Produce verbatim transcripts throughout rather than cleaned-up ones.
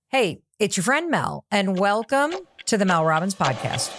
Hey, it's your friend Mel, and welcome to the Mel Robbins Podcast.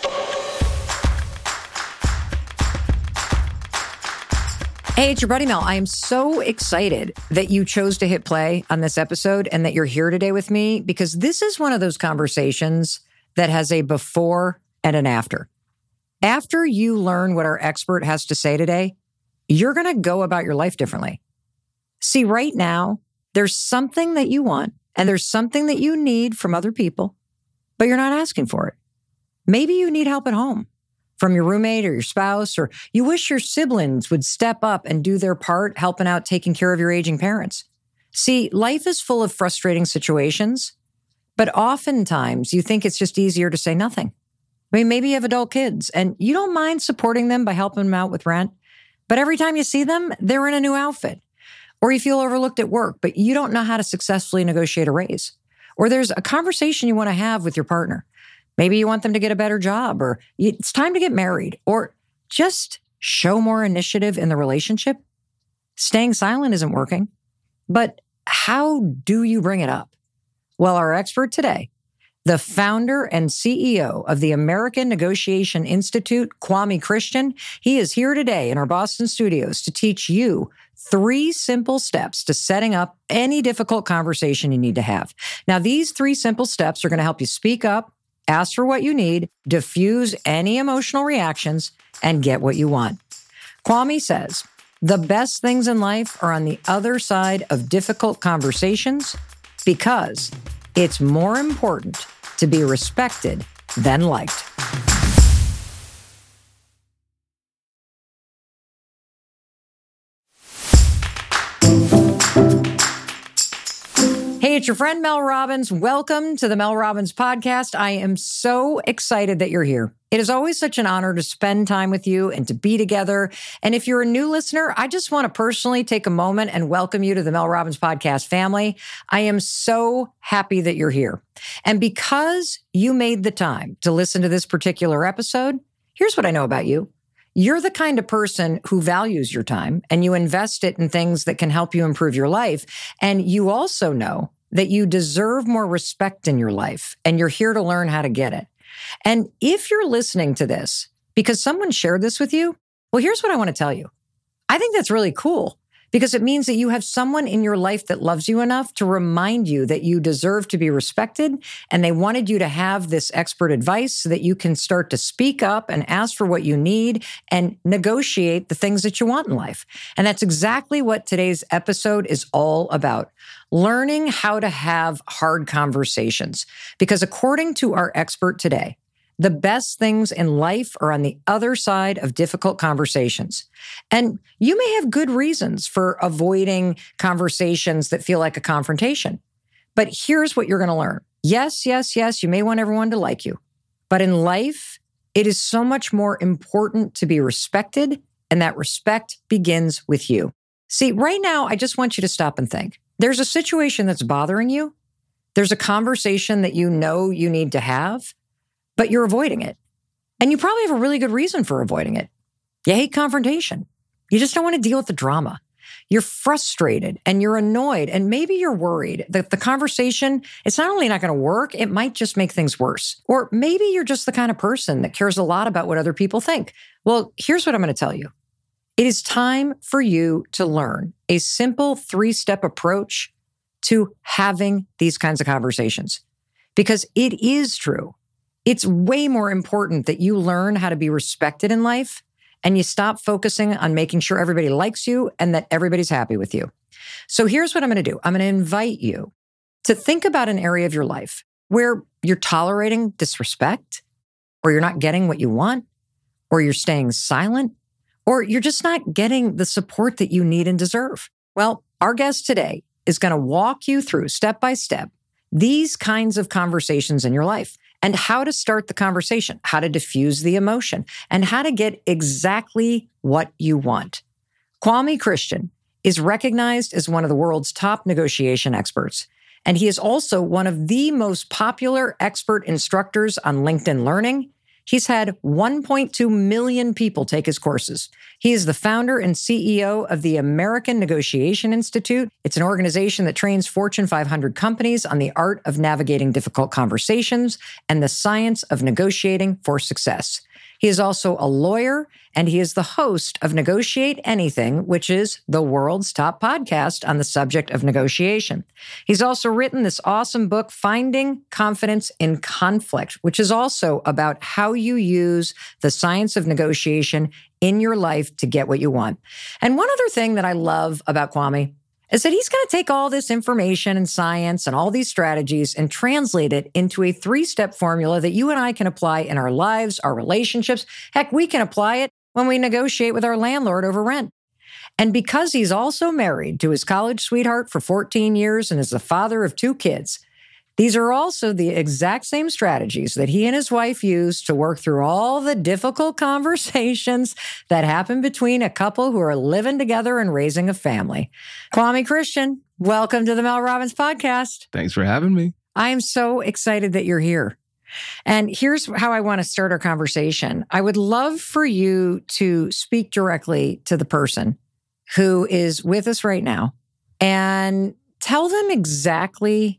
Hey, it's your buddy Mel. I am so excited that you chose to hit play on this episode and that you're here today with me, because this is one of those conversations that has a before and an after. After you learn what our expert has to say today, you're going to go about your life differently. See, right now, there's something that you want and there's something that you need from other people, but you're not asking for it. Maybe you need help at home from your roommate or your spouse, or you wish your siblings would step up and do their part helping out taking care of your aging parents. See, life is full of frustrating situations, but oftentimes you think it's just easier to say nothing. I mean, maybe you have adult kids and you don't mind supporting them by helping them out with rent, but every time you see them, they're in a new outfit. Or you feel overlooked at work, but you don't know how to successfully negotiate a raise. Or there's a conversation you want to have with your partner. Maybe you want them to get a better job, or it's time to get married, or just show more initiative in the relationship. Staying silent isn't working. But how do you bring it up? Well, our expert today, the founder and C E O of the American Negotiation Institute, Kwame Christian, he is here today in our Boston studios to teach you three simple steps to setting up any difficult conversation you need to have. Now, these three simple steps are going to help you speak up, ask for what you need, diffuse any emotional reactions, and get what you want. Kwame says, the best things in life are on the other side of difficult conversations because it's more important to be respected than liked. Hey, it's your friend Mel Robbins. Welcome to the Mel Robbins Podcast. I am so excited that you're here. It is always such an honor to spend time with you and to be together. And if you're a new listener, I just want to personally take a moment and welcome you to the Mel Robbins Podcast family. I am so happy that you're here. And because you made the time to listen to this particular episode, here's what I know about you. You're the kind of person who values your time and you invest it in things that can help you improve your life. And you also know that you deserve more respect in your life and you're here to learn how to get it. And if you're listening to this because someone shared this with you, well, here's what I want to tell you. I think that's really cool because it means that you have someone in your life that loves you enough to remind you that you deserve to be respected, and they wanted you to have this expert advice so that you can start to speak up and ask for what you need and negotiate the things that you want in life. And that's exactly what today's episode is all about. Learning how to have hard conversations. Because according to our expert today, the best things in life are on the other side of difficult conversations. And you may have good reasons for avoiding conversations that feel like a confrontation. But here's what you're going to learn. Yes, yes, yes, you may want everyone to like you. But in life, it is so much more important to be respected, and that respect begins with you. See, right now, I just want you to stop and think. There's a situation that's bothering you. There's a conversation that you know you need to have, but you're avoiding it. And you probably have a really good reason for avoiding it. You hate confrontation. You just don't want to deal with the drama. You're frustrated and you're annoyed, and maybe you're worried that the conversation, it's not only not going to work, it might just make things worse. Or maybe you're just the kind of person that cares a lot about what other people think. Well, here's what I'm going to tell you. It is time for you to learn a simple three-step approach to having these kinds of conversations. Because it is true. It's way more important that you learn how to be respected in life and you stop focusing on making sure everybody likes you and that everybody's happy with you. So here's what I'm going to do. I'm going to invite you to think about an area of your life where you're tolerating disrespect, or you're not getting what you want, or you're staying silent, or you're just not getting the support that you need and deserve. Well, our guest today is going to walk you through step by step these kinds of conversations in your life, and how to start the conversation, how to diffuse the emotion, and how to get exactly what you want. Kwame Christian is recognized as one of the world's top negotiation experts, and he is also one of the most popular expert instructors on LinkedIn Learning. He's had one point two million people take his courses. He is the founder and C E O of the American Negotiation Institute. It's an organization that trains Fortune five hundred companies on the art of navigating difficult conversations and the science of negotiating for success. He is also a lawyer, and he is the host of Negotiate Anything, which is the world's top podcast on the subject of negotiation. He's also written this awesome book, Finding Confidence in Conflict, which is also about how you use the science of negotiation in your life to get what you want. And one other thing that I love about Kwame is that he's going to take all this information and science and all these strategies and translate it into a three-step formula that you and I can apply in our lives, our relationships. Heck, we can apply it when we negotiate with our landlord over rent. And because he's also married to his college sweetheart for fourteen years and is the father of two kids, these are also the exact same strategies that he and his wife use to work through all the difficult conversations that happen between a couple who are living together and raising a family. Kwame Christian, welcome to the Mel Robbins Podcast. Thanks for having me. I am so excited that you're here. And here's how I want to start our conversation. I would love for you to speak directly to the person who is with us right now and tell them exactly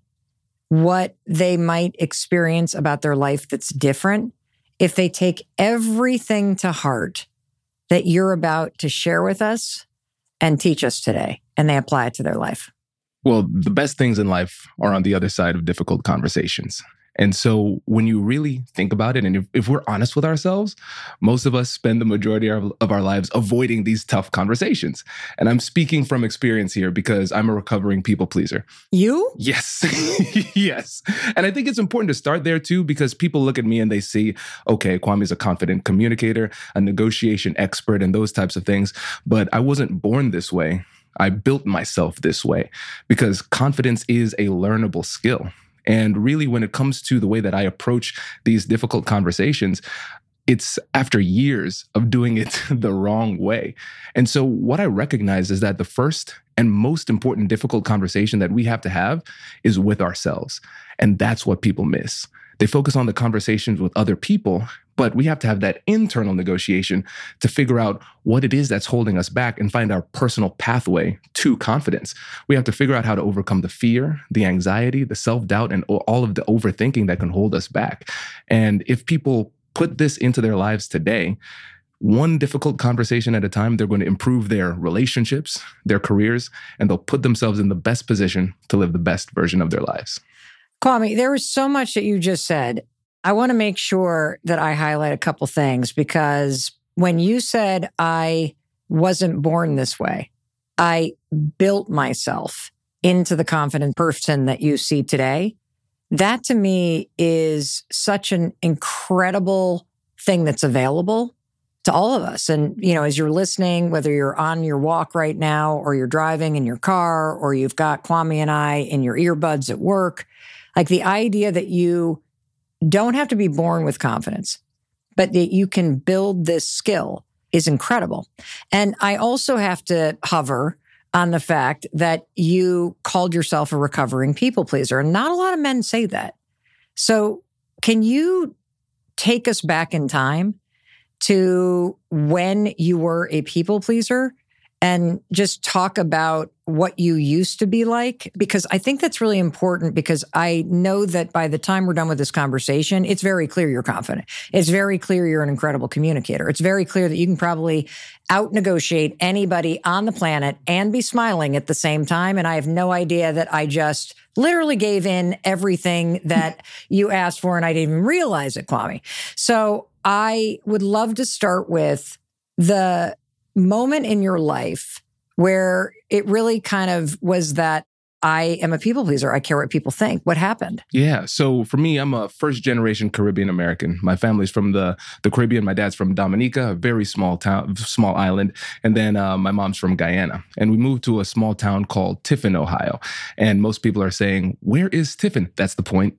what they might experience about their life that's different if they take everything to heart that you're about to share with us and teach us today, and they apply it to their life. Well, the best things in life are on the other side of difficult conversations. And so when you really think about it, and if, if we're honest with ourselves, most of us spend the majority of, of our lives avoiding these tough conversations. And I'm speaking from experience here because I'm a recovering people pleaser. You? Yes. Yes. And I think it's important to start there too, because people look at me and they see, okay, Kwame's a confident communicator, a negotiation expert, and those types of things. But I wasn't born this way. I built myself this way because confidence is a learnable skill. And really, when it comes to the way that I approach these difficult conversations, it's after years of doing it the wrong way. And so what I recognize is that the first and most important difficult conversation that we have to have is with ourselves. And that's what people miss. They focus on the conversations with other people, but we have to have that internal negotiation to figure out what it is that's holding us back and find our personal pathway to confidence. We have to figure out how to overcome the fear, the anxiety, the self-doubt, and all of the overthinking that can hold us back. And if people put this into their lives today, one difficult conversation at a time, they're going to improve their relationships, their careers, and they'll put themselves in the best position to live the best version of their lives. Kwame, there was so much that you just said. I want to make sure that I highlight a couple things because when you said I wasn't born this way, I built myself into the confident person that you see today. That to me is such an incredible thing that's available to all of us. And, you know, as you're listening, whether you're on your walk right now or you're driving in your car or you've got Kwame and I in your earbuds at work, like the idea that you don't have to be born with confidence, but that you can build this skill is incredible. And I also have to hover on the fact that you called yourself a recovering people pleaser. And not a lot of men say that. So can you take us back in time to when you were a people pleaser and just talk about what you used to be like? Because I think that's really important because I know that by the time we're done with this conversation, it's very clear you're confident. It's very clear you're an incredible communicator. It's very clear that you can probably out-negotiate anybody on the planet and be smiling at the same time. And I have no idea that I just literally gave in everything that you asked for and I didn't even realize it, Kwame. So I would love to start with the moment in your life where it really kind of was that I am a people pleaser. I care what people think. What happened? Yeah. So for me, I'm a first generation Caribbean American. My family's from the, the Caribbean. My dad's from Dominica, a very small town, small island. And then uh, my mom's from Guyana. And we moved to a small town called Tiffin, Ohio. And most people are saying, where is Tiffin? That's the point.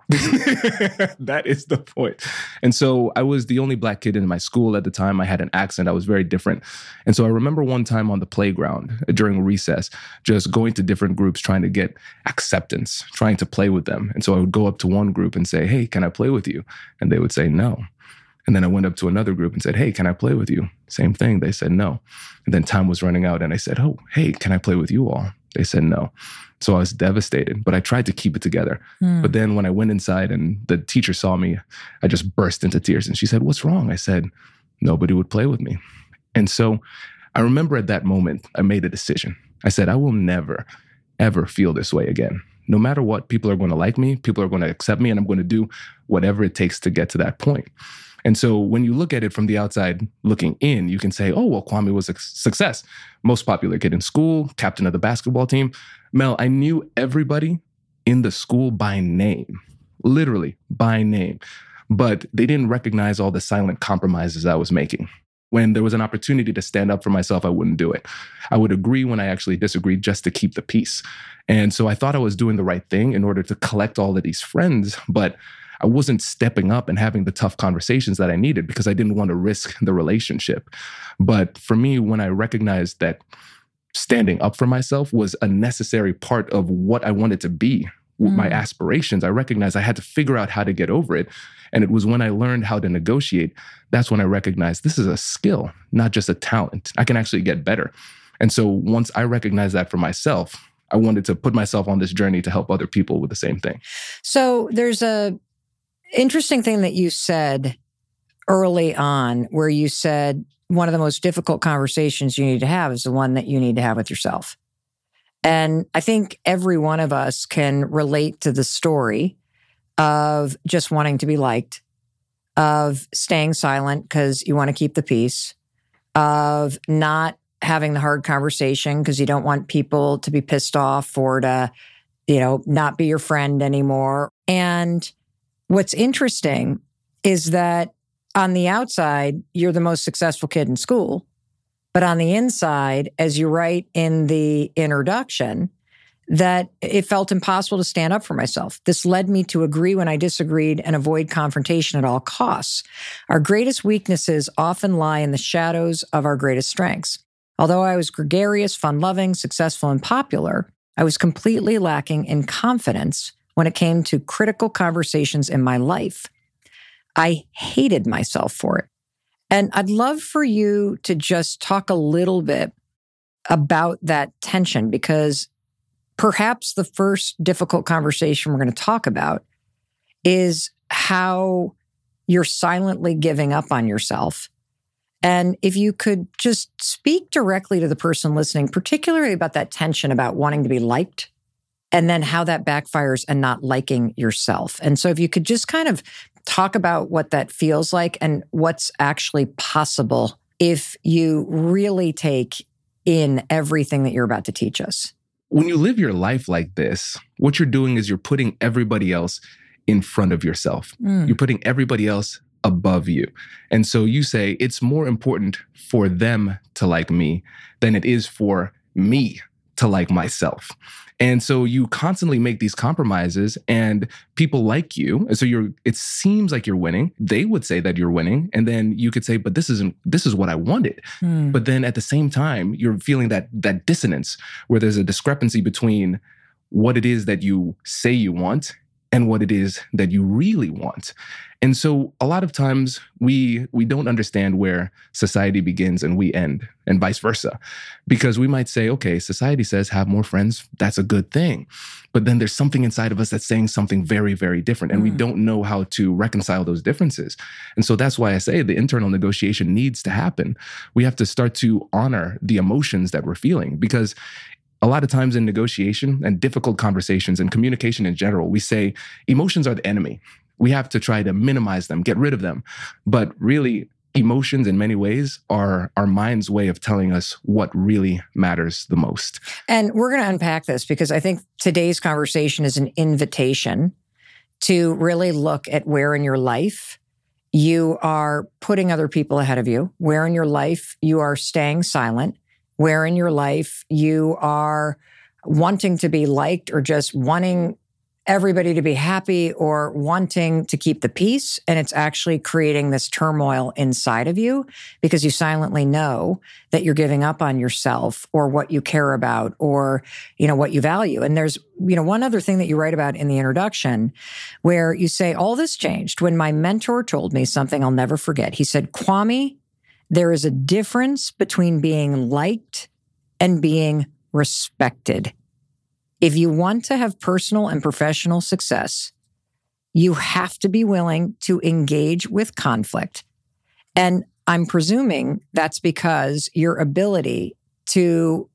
That is the point. And so I was the only Black kid in my school at the time. I had an accent. I was very different. And so I remember one time on the playground during recess, just going to different groups trying to get acceptance, trying to play with them. And so I would go up to one group and say, hey, can I play with you? And they would say no. And then I went up to another group and said, hey, can I play with you? Same thing. They said no. And then time was running out and I said, oh, hey, can I play with you all? They said no. So I was devastated, but I tried to keep it together. Mm. But then when I went inside and the teacher saw me, I just burst into tears. And she said, what's wrong? I said, nobody would play with me. And so I remember at that moment, I made a decision. I said, I will never, ever feel this way again. No matter what, people are going to like me, people are going to accept me, and I'm going to do whatever it takes to get to that point. And so when you look at it from the outside looking in, you can say, oh, well, Kwame was a success. Most popular kid in school, captain of the basketball team. Mel, I knew everybody in the school by name, literally by name. But they didn't recognize all the silent compromises I was making. When there was an opportunity to stand up for myself, I wouldn't do it. I would agree when I actually disagreed just to keep the peace. And so I thought I was doing the right thing in order to collect all of these friends, but I wasn't stepping up and having the tough conversations that I needed because I didn't want to risk the relationship. But for me, when I recognized that standing up for myself was a necessary part of what I wanted to be, mm. my aspirations, I recognized I had to figure out how to get over it. And it was when I learned how to negotiate, that's when I recognized this is a skill, not just a talent. I can actually get better. And so once I recognized that for myself, I wanted to put myself on this journey to help other people with the same thing. So there's a interesting thing that you said early on where you said one of the most difficult conversations you need to have is the one that you need to have with yourself. And I think every one of us can relate to the story of just wanting to be liked, of staying silent because you want to keep the peace, of not having the hard conversation because you don't want people to be pissed off or to, you know, not be your friend anymore. And what's interesting is that on the outside, you're the most successful kid in school. But on the inside, as you write in the introduction, that it felt impossible to stand up for myself. This led me to agree when I disagreed and avoid confrontation at all costs. Our greatest weaknesses often lie in the shadows of our greatest strengths. Although I was gregarious, fun-loving, successful, and popular, I was completely lacking in confidence when it came to critical conversations in my life. I hated myself for it. And I'd love for you to just talk a little bit about that tension, because perhaps the first difficult conversation we're going to talk about is how you're silently giving up on yourself. And if you could just speak directly to the person listening, particularly about that tension about wanting to be liked, and then how that backfires and not liking yourself. And so if you could just kind of talk about what that feels like and what's actually possible if you really take in everything that you're about to teach us. When you live your life like this, what you're doing is you're putting everybody else in front of yourself. Mm. You're putting everybody else above you. And so you say it's more important for them to like me than it is for me to like myself. And so you constantly make these compromises and people like you. And so you're, it seems like you're winning. They would say that you're winning. And then you could say, but this isn't, this is what I wanted. Mm. But then at the same time, you're feeling that, that dissonance where there's a discrepancy between what it is that you say you want and what it is that you really want. And so a lot of times we we don't understand where society begins and we end, and vice versa. Because we might say, okay, society says have more friends, that's a good thing. But then there's something inside of us that's saying something very, very different. And mm. we don't know how to reconcile those differences. And so that's why I say the internal negotiation needs to happen. We have to start to honor the emotions that we're feeling, because a lot of times in negotiation and difficult conversations and communication in general, we say emotions are the enemy. We have to try to minimize them, get rid of them. But really, emotions in many ways are our mind's way of telling us what really matters the most. And we're going to unpack this because I think today's conversation is an invitation to really look at where in your life you are putting other people ahead of you, where in your life you are staying silent, where in your life you are wanting to be liked or just wanting everybody to be happy or wanting to keep the peace. And it's actually creating this turmoil inside of you because you silently know that you're giving up on yourself or what you care about or, you know, what you value. And there's, you know, one other thing that you write about in the introduction where you say, all this changed when my mentor told me something I'll never forget. He said, Kwame, there is a difference between being liked and being respected. If you want to have personal and professional success, you have to be willing to engage with conflict. And I'm presuming that's because your ability to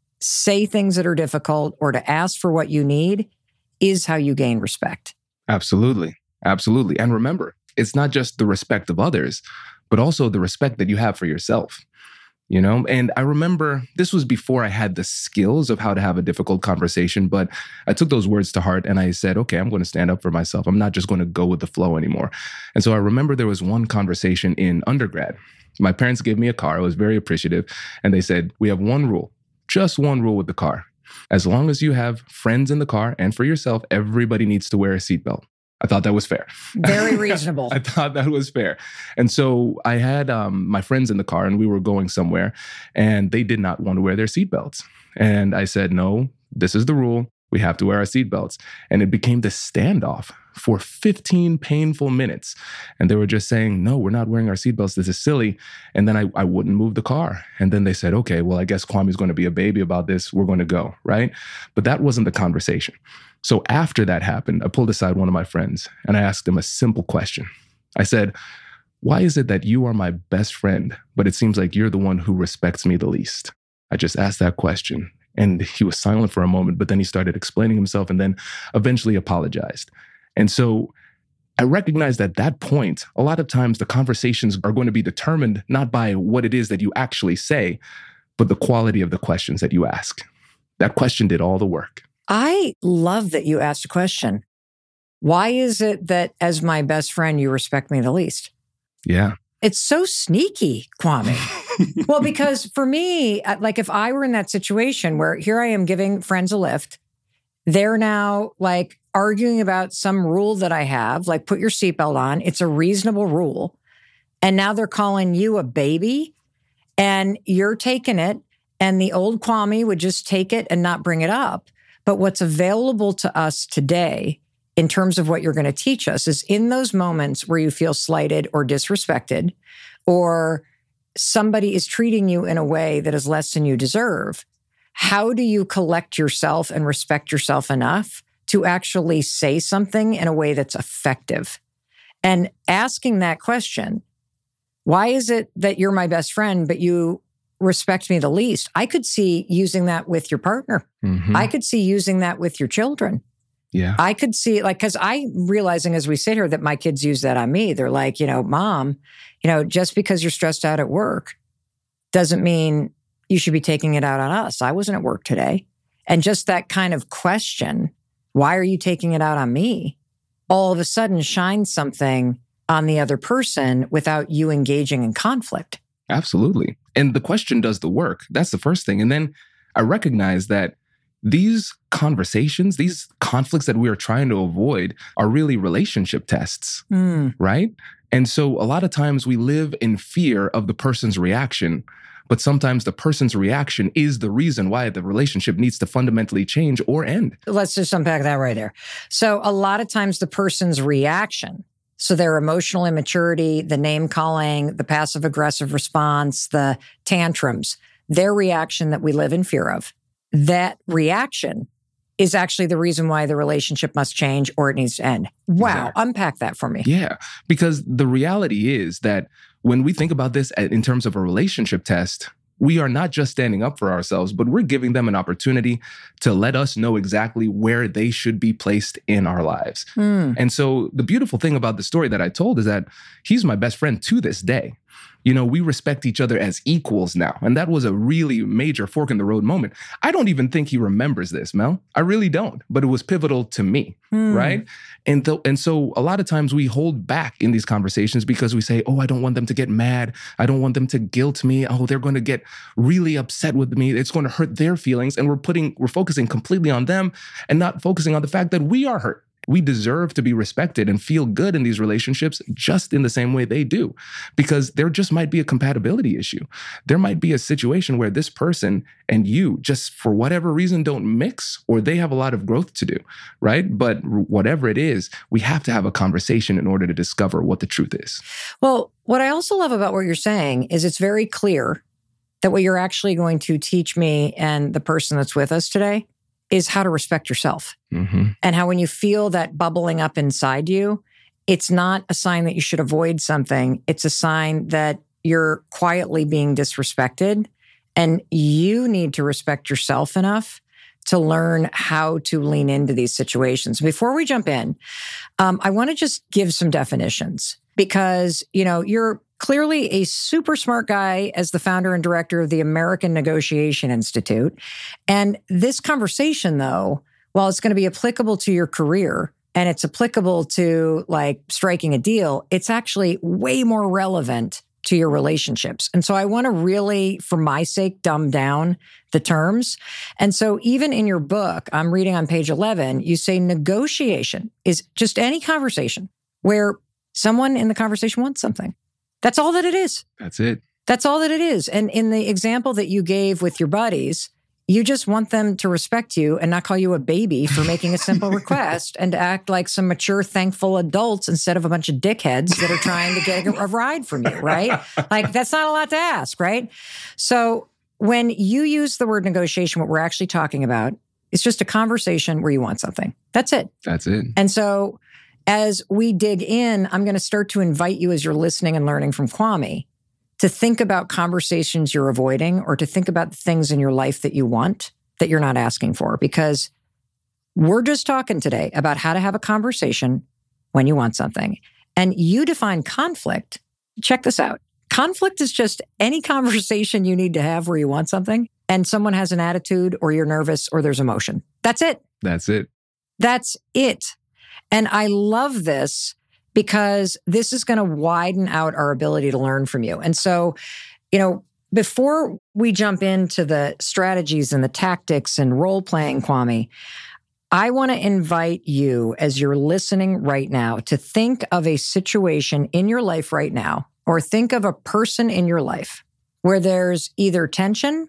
say things that are difficult or to ask for what you need is how you gain respect. Absolutely. Absolutely. And remember, it's not just the respect of others, but also the respect that you have for yourself. You know, and I remember this was before I had the skills of how to have a difficult conversation, but I took those words to heart and I said, okay, I'm going to stand up for myself. I'm not just going to go with the flow anymore. And so I remember there was one conversation in undergrad. My parents gave me a car. I was very appreciative. And they said, we have one rule, just one rule with the car. As long as you have friends in the car and for yourself, everybody needs to wear a seatbelt. I thought that was fair. Very reasonable. I thought that was fair. And so I had um, my friends in the car and we were going somewhere and they did not want to wear their seatbelts. And I said, no, this is the rule. We have to wear our seatbelts. And it became this standoff for fifteen painful minutes. And they were just saying, no, we're not wearing our seatbelts. This is silly. And then I, I wouldn't move the car. And then they said, okay, well, I guess Kwame's going to be a baby about this. We're going to go, right? But that wasn't the conversation. So after that happened, I pulled aside one of my friends and I asked him a simple question. I said, why is it that you are my best friend, but it seems like you're the one who respects me the least? I just asked that question and he was silent for a moment, but then he started explaining himself and then eventually apologized. And so I recognized at that point, a lot of times the conversations are going to be determined not by what it is that you actually say, but the quality of the questions that you ask. That question did all the work. I love that you asked a question. Why is it that as my best friend, you respect me the least? Yeah. It's so sneaky, Kwame. Well, because for me, like if I were in that situation where here I am giving friends a lift, they're now like arguing about some rule that I have, like put your seatbelt on. It's a reasonable rule. And now they're calling you a baby and you're taking it. And the old Kwame would just take it and not bring it up. But what's available to us today in terms of what you're going to teach us is in those moments where you feel slighted or disrespected, or somebody is treating you in a way that is less than you deserve, how do you collect yourself and respect yourself enough to actually say something in a way that's effective? And asking that question, why is it that you're my best friend, but you respect me the least? I could see using that with your partner. Mm-hmm. I could see using that with your children. Yeah. I could see like, cause I'm realizing as we sit here that my kids use that on me. They're like, you know, Mom, you know, just because you're stressed out at work doesn't mean you should be taking it out on us. I wasn't at work today. And just that kind of question, why are you taking it out on me? All of a sudden shines something on the other person without you engaging in conflict. Absolutely. And the question does the work. That's the first thing. And then I recognize that these conversations, these conflicts that we are trying to avoid are really relationship tests, mm. right? And so a lot of times we live in fear of the person's reaction, but sometimes the person's reaction is the reason why the relationship needs to fundamentally change or end. Let's just unpack that right there. So a lot of times the person's reaction, so their emotional immaturity, the name calling, the passive aggressive response, the tantrums, their reaction that we live in fear of, that reaction is actually the reason why the relationship must change or it needs to end. Wow. Exactly. Unpack that for me. Yeah. Because the reality is that when we think about this in terms of a relationship test, we are not just standing up for ourselves, but we're giving them an opportunity to let us know exactly where they should be placed in our lives. Mm. And so the beautiful thing about the story that I told is that he's my best friend to this day. You know, we respect each other as equals now. And that was a really major fork in the road moment. I don't even think he remembers this, Mel. I really don't. But it was pivotal to me, mm. right? And, th- and so a lot of times we hold back in these conversations because we say, oh, I don't want them to get mad. I don't want them to guilt me. Oh, they're going to get really upset with me. It's going to hurt their feelings. And we're putting, we're focusing completely on them and not focusing on the fact that we are hurt. We deserve to be respected and feel good in these relationships just in the same way they do, because there just might be a compatibility issue. There might be a situation where this person and you just for whatever reason don't mix, or they have a lot of growth to do, right? But whatever it is, we have to have a conversation in order to discover what the truth is. Well, what I also love about what you're saying is it's very clear that what you're actually going to teach me and the person that's with us today is how to respect yourself. Mm-hmm. And how when you feel that bubbling up inside you, it's not a sign that you should avoid something. It's a sign that you're quietly being disrespected, and you need to respect yourself enough to learn how to lean into these situations. Before we jump in, um, I want to just give some definitions because, you know, you're clearly a super smart guy as the founder and director of the American Negotiation Institute. And this conversation, though, while it's going to be applicable to your career and it's applicable to like striking a deal, it's actually way more relevant to your relationships. And so I want to really, for my sake, dumb down the terms. And so even in your book, I'm reading on page eleven, you say negotiation is just any conversation where someone in the conversation wants something. That's all that it is. That's it. That's all that it is. And in the example that you gave with your buddies, you just want them to respect you and not call you a baby for making a simple request and to act like some mature, thankful adults instead of a bunch of dickheads that are trying to get a, a ride from you, right? Like, that's not a lot to ask, right? So when you use the word negotiation, what we're actually talking about is just a conversation where you want something. That's it. That's it. And so as we dig in, I'm going to start to invite you as you're listening and learning from Kwame to think about conversations you're avoiding or to think about the things in your life that you want that you're not asking for. Because we're just talking today about how to have a conversation when you want something. And you define conflict. Check this out. Conflict is just any conversation you need to have where you want something and someone has an attitude or you're nervous or there's emotion. That's it. That's it. That's it. And I love this because this is going to widen out our ability to learn from you. And so, you know, before we jump into the strategies and the tactics and role playing, Kwame, I want to invite you as you're listening right now to think of a situation in your life right now, or think of a person in your life where there's either tension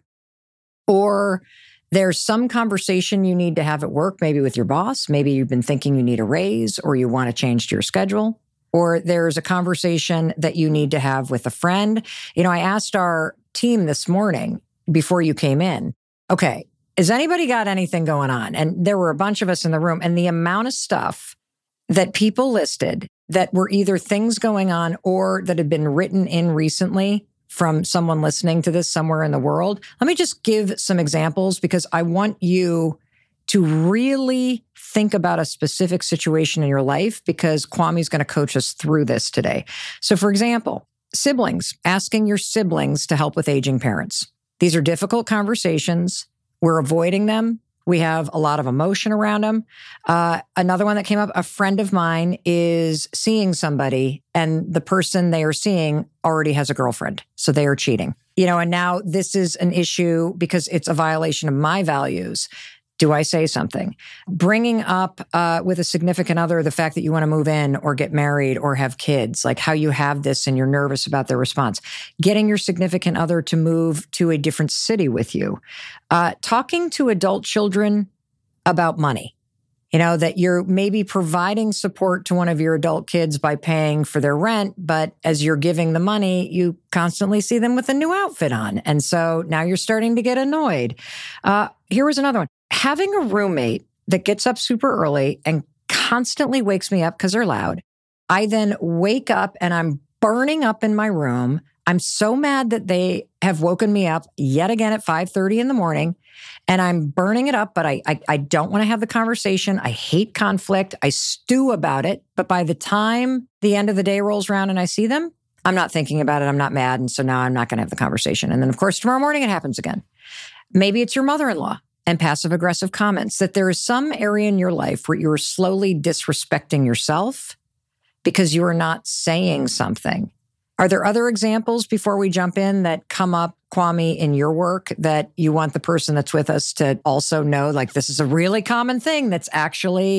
or there's some conversation you need to have at work, maybe with your boss. Maybe you've been thinking you need a raise or you want to change to your schedule. Or there's a conversation that you need to have with a friend. You know, I asked our team this morning before you came in, okay, has anybody got anything going on? And there were a bunch of us in the room, and the amount of stuff that people listed that were either things going on or that had been written in recently from someone listening to this somewhere in the world. Let me just give some examples because I want you to really think about a specific situation in your life because Kwame's going to coach us through this today. So for example, siblings, asking your siblings to help with aging parents. These are difficult conversations. We're avoiding them. We have a lot of emotion around them. Uh, another one that came up, a friend of mine is seeing somebody and the person they are seeing already has a girlfriend. So they are cheating. You know, and now this is an issue because it's a violation of my values. Do I say something? Bringing up uh, with a significant other the fact that you want to move in or get married or have kids, like how you have this and you're nervous about their response. Getting your significant other to move to a different city with you. Uh, talking to adult children about money. You know, that you're maybe providing support to one of your adult kids by paying for their rent, but as you're giving the money, you constantly see them with a new outfit on. And so now you're starting to get annoyed. Uh, here was another one. Having a roommate that gets up super early and constantly wakes me up because they're loud. I then wake up and I'm burning up in my room. I'm so mad that they have woken me up yet again at five thirty in the morning. And I'm burning it up, but I, I, I don't want to have the conversation. I hate conflict. I stew about it. But by the time the end of the day rolls around and I see them, I'm not thinking about it. I'm not mad. And so now I'm not going to have the conversation. And then, of course, tomorrow morning it happens again. Maybe it's your mother-in-law and passive-aggressive comments, that there is some area in your life where you're slowly disrespecting yourself because you are not saying something. Are there other examples before we jump in that come up, Kwame, in your work that you want the person that's with us to also know, like this is a really common thing that's actually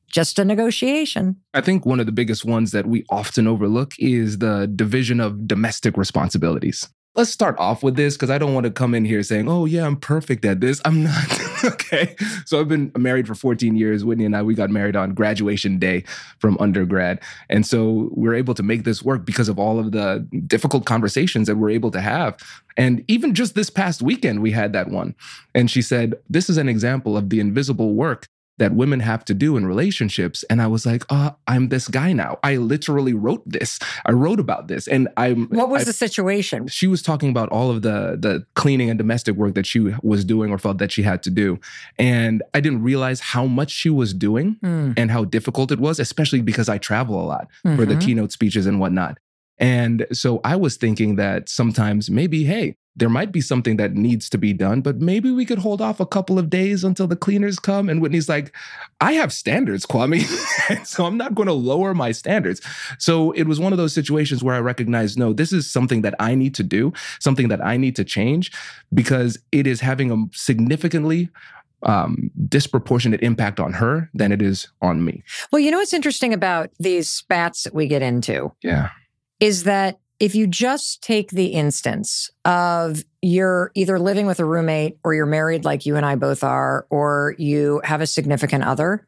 just a negotiation. I think one of the biggest ones that we often overlook is the division of domestic responsibilities. Let's start off with this because I don't want to come in here saying, oh, yeah, I'm perfect at this. I'm not. Okay. So I've been married for fourteen years. Whitney and I, we got married on graduation day from undergrad. And so we're able to make this work because of all of the difficult conversations that we're able to have. And even just this past weekend, we had that one. And she said, this is an example of the invisible work that women have to do in relationships. And I was like, uh, I'm this guy now. I literally wrote this. I wrote about this. And I'm What was I, the situation? She was talking about all of the, the cleaning and domestic work that she was doing or felt that she had to do. And I didn't realize how much she was doing mm. and how difficult it was, especially because I travel a lot mm-hmm. for the keynote speeches and whatnot. And so I was thinking that sometimes maybe, hey, there might be something that needs to be done, but maybe we could hold off a couple of days until the cleaners come. And Whitney's like, I have standards, Kwame. So I'm not going to lower my standards. So it was one of those situations where I recognized, no, this is something that I need to do, something that I need to change because it is having a significantly um, disproportionate impact on her than it is on me. Well, you know what's interesting about these spats that we get into? Yeah. Is that if you just take the instance of you're either living with a roommate or you're married like you and I both are, or you have a significant other,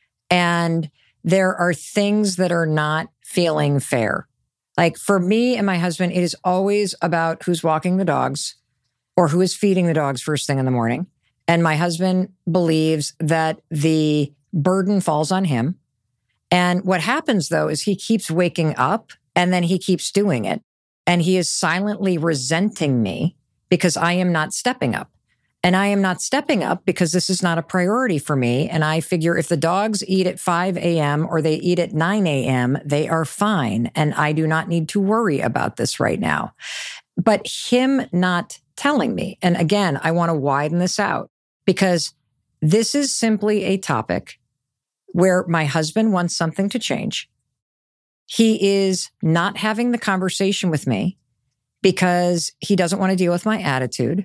and there are things that are not feeling fair. Like for me and my husband, it is always about who's walking the dogs or who is feeding the dogs first thing in the morning. And my husband believes that the burden falls on him. And what happens though is he keeps waking up and then he keeps doing it. And he is silently resenting me because I am not stepping up. And I am not stepping up because this is not a priority for me. And I figure if the dogs eat at five a.m. or they eat at nine a.m., they are fine. And I do not need to worry about this right now. But him not telling me, and again, I want to widen this out because this is simply a topic where my husband wants something to change. He is not having the conversation with me because he doesn't want to deal with my attitude,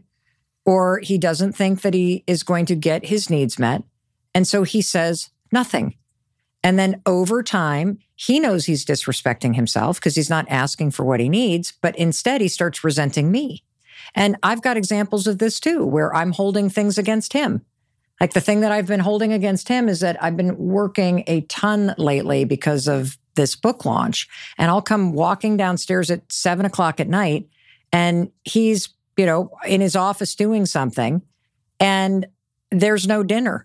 or he doesn't think that he is going to get his needs met. And so he says nothing. And then over time, he knows he's disrespecting himself because he's not asking for what he needs, but instead he starts resenting me. And I've got examples of this too, where I'm holding things against him. Like the thing that I've been holding against him is that I've been working a ton lately because of this book launch. And I'll come walking downstairs at seven o'clock at night and he's, you know, in his office doing something and there's no dinner.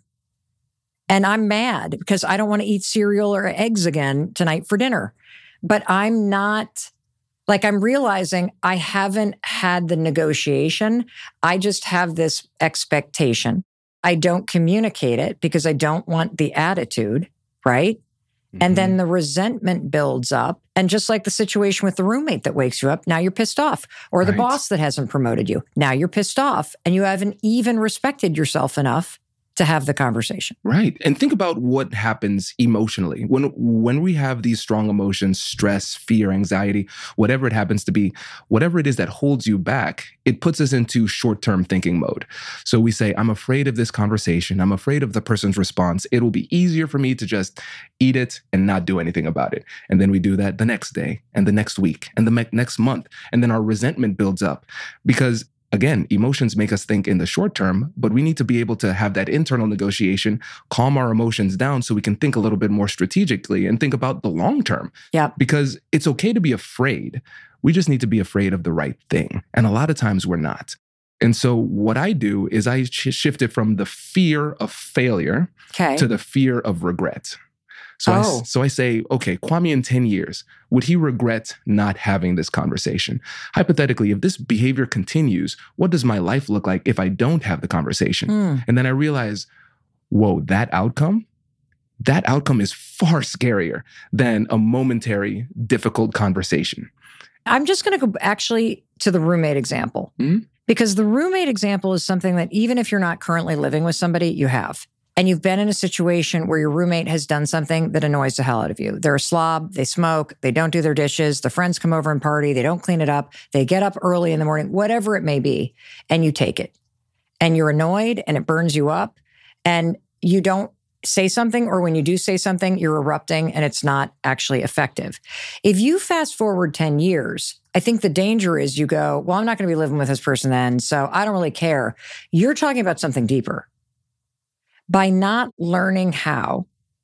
And I'm mad because I don't want to eat cereal or eggs again tonight for dinner. But I'm not, like I'm realizing I haven't had the negotiation. I just have this expectation. I don't communicate it because I don't want the attitude, right? Mm-hmm. And then the resentment builds up. And just like the situation with the roommate that wakes you up, now you're pissed off. Or the right. boss that hasn't promoted you, now you're pissed off. And you haven't even respected yourself enough to have the conversation. Right. And think about what happens emotionally. When when we have these strong emotions, stress, fear, anxiety, whatever it happens to be, whatever it is that holds you back, it puts us into short-term thinking mode. So we say, I'm afraid of this conversation. I'm afraid of the person's response. It'll be easier for me to just eat it and not do anything about it. And then we do that the next day and the next week and the me- next month. And then our resentment builds up because again, emotions make us think in the short term, but we need to be able to have that internal negotiation, calm our emotions down so we can think a little bit more strategically and think about the long term. Yeah. Because it's okay to be afraid. We just need to be afraid of the right thing. And a lot of times we're not. And so what I do is I sh- shift it from the fear of failure okay. to the fear of regret. So, oh. I, so I say, okay, Kwame in ten years, would he regret not having this conversation? Hypothetically, if this behavior continues, what does my life look like if I don't have the conversation? Mm. And then I realize, whoa, that outcome, that outcome is far scarier than a momentary difficult conversation. I'm just going to go actually to the roommate example, mm-hmm. because the roommate example is something that even if you're not currently living with somebody, you have. And you've been in a situation where your roommate has done something that annoys the hell out of you. They're a slob, they smoke, they don't do their dishes, the friends come over and party, they don't clean it up, they get up early in the morning, whatever it may be, and you take it. And you're annoyed and it burns you up and you don't say something, or when you do say something, you're erupting and it's not actually effective. If you fast forward ten years, I think the danger is you go, well, I'm not going to be living with this person then, so I don't really care. You're talking about something deeper. By not learning how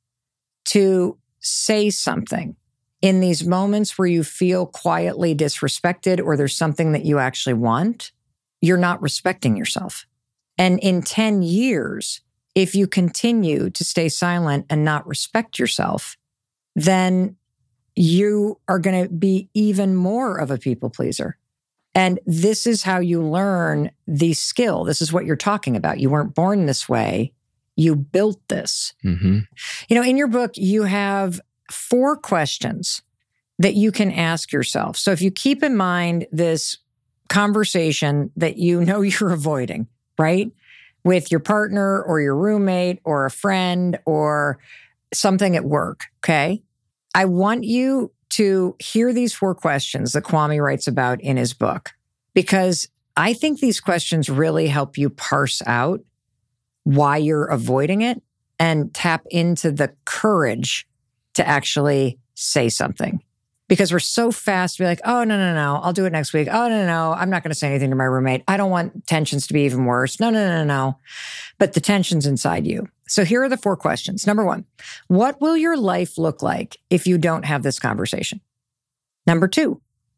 to say something in these moments where you feel quietly disrespected or there's something that you actually want, you're not respecting yourself. And in ten years, if you continue to stay silent and not respect yourself, then you are going to be even more of a people pleaser. And this is how you learn the skill. This is what you're talking about. You weren't born this way. You built this. Mm-hmm. You know, in your book, you have four questions that you can ask yourself. So if you keep in mind this conversation that you know you're avoiding, right? With your partner or your roommate or a friend or something at work, okay? I want you to hear these four questions that Kwame writes about in his book, because I think these questions really help you parse out why you're avoiding it and tap into the courage to actually say something. Because we're so fast to be like, oh, no, no, no, I'll do it next week. Oh, no, no, no, I'm not going to say anything to my roommate. I don't want tensions to be even worse. No, no, no, no, no. But the tension's inside you. So here are the four questions. Number one, what will your life look like if you don't have this conversation? Number two,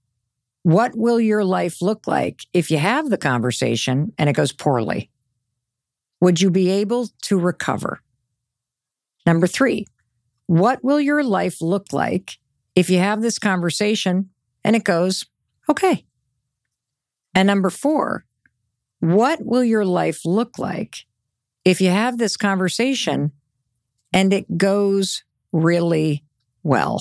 what will your life look like if you have the conversation and it goes poorly? Would you be able to recover? Number three, what will your life look like if you have this conversation and it goes, okay? And number four, what will your life look like if you have this conversation and it goes really well?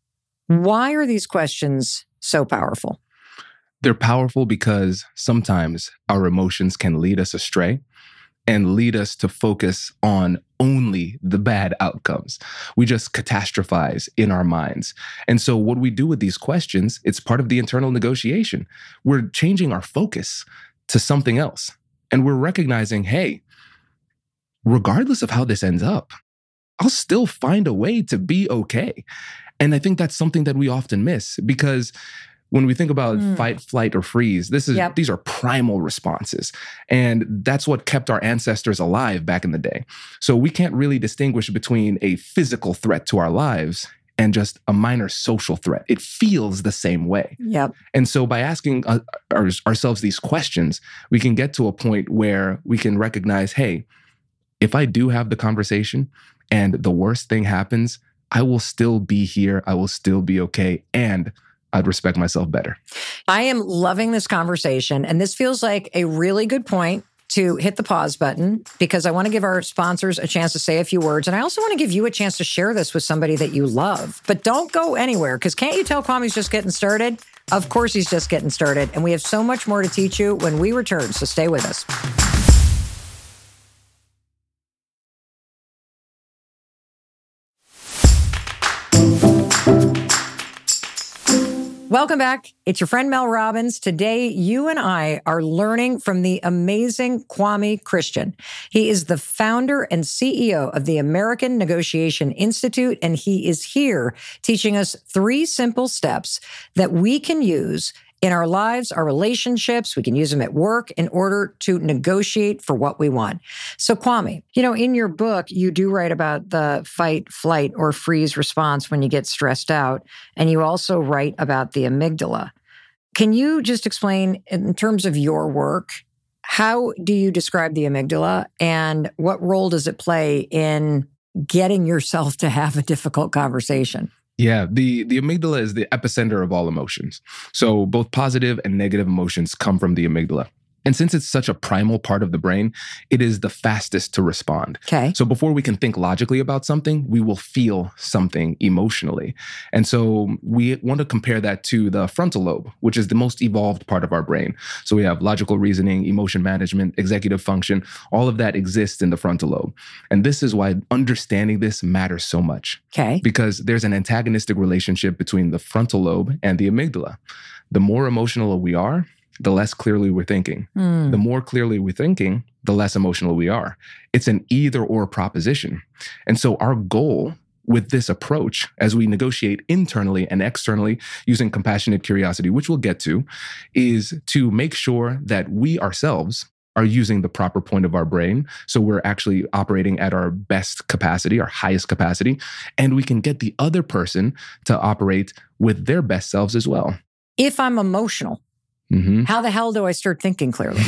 Why are these questions so powerful? They're powerful because sometimes our emotions can lead us astray and lead us to focus on only the bad outcomes. We just catastrophize in our minds. And so what we do with these questions, it's part of the internal negotiation. We're changing our focus to something else. And we're recognizing, hey, regardless of how this ends up, I'll still find a way to be okay. And I think that's something that we often miss, because when we think about mm. fight, flight, or freeze, this is yep. these are primal responses. And that's what kept our ancestors alive back in the day. So we can't really distinguish between a physical threat to our lives and just a minor social threat. It feels the same way. Yep. And so by asking uh, our, ourselves these questions, we can get to a point where we can recognize, hey, if I do have the conversation and the worst thing happens, I will still be here. I will still be okay. And I'd respect myself better. I am loving this conversation. And this feels like a really good point to hit the pause button, because I want to give our sponsors a chance to say a few words. And I also want to give you a chance to share this with somebody that you love. But don't go anywhere, because can't you tell Kwame's just getting started? Of course he's just getting started. And we have so much more to teach you when we return. So stay with us. Welcome back. It's your friend Mel Robbins. Today, you and I are learning from the amazing Kwame Christian. He is the founder and C E O of the American Negotiation Institute, and he is here teaching us three simple steps that we can use in our lives, our relationships. We can use them at work in order to negotiate for what we want. So Kwame, you know, in your book, you do write about the fight, flight, or freeze response when you get stressed out. And you also write about the amygdala. Can you just explain, in terms of your work, how do you describe the amygdala and what role does it play in getting yourself to have a difficult conversation? Yeah, the, the amygdala is the epicenter of all emotions. So both positive and negative emotions come from the amygdala. And since it's such a primal part of the brain, it is the fastest to respond. Okay. So before we can think logically about something, we will feel something emotionally. And so we want to compare that to the frontal lobe, which is the most evolved part of our brain. So we have logical reasoning, emotion management, executive function. All of that exists in the frontal lobe. And this is why understanding this matters so much. Okay. Because there's an antagonistic relationship between the frontal lobe and the amygdala. The more emotional we are, the less clearly we're thinking. Mm. The more clearly we're thinking, the less emotional we are. It's an either or proposition. And so our goal with this approach, as we negotiate internally and externally using compassionate curiosity, which we'll get to, is to make sure that we ourselves are using the proper point of our brain. So we're actually operating at our best capacity, our highest capacity, and we can get the other person to operate with their best selves as well. If I'm emotional, Mm-hmm. how the hell do I start thinking clearly?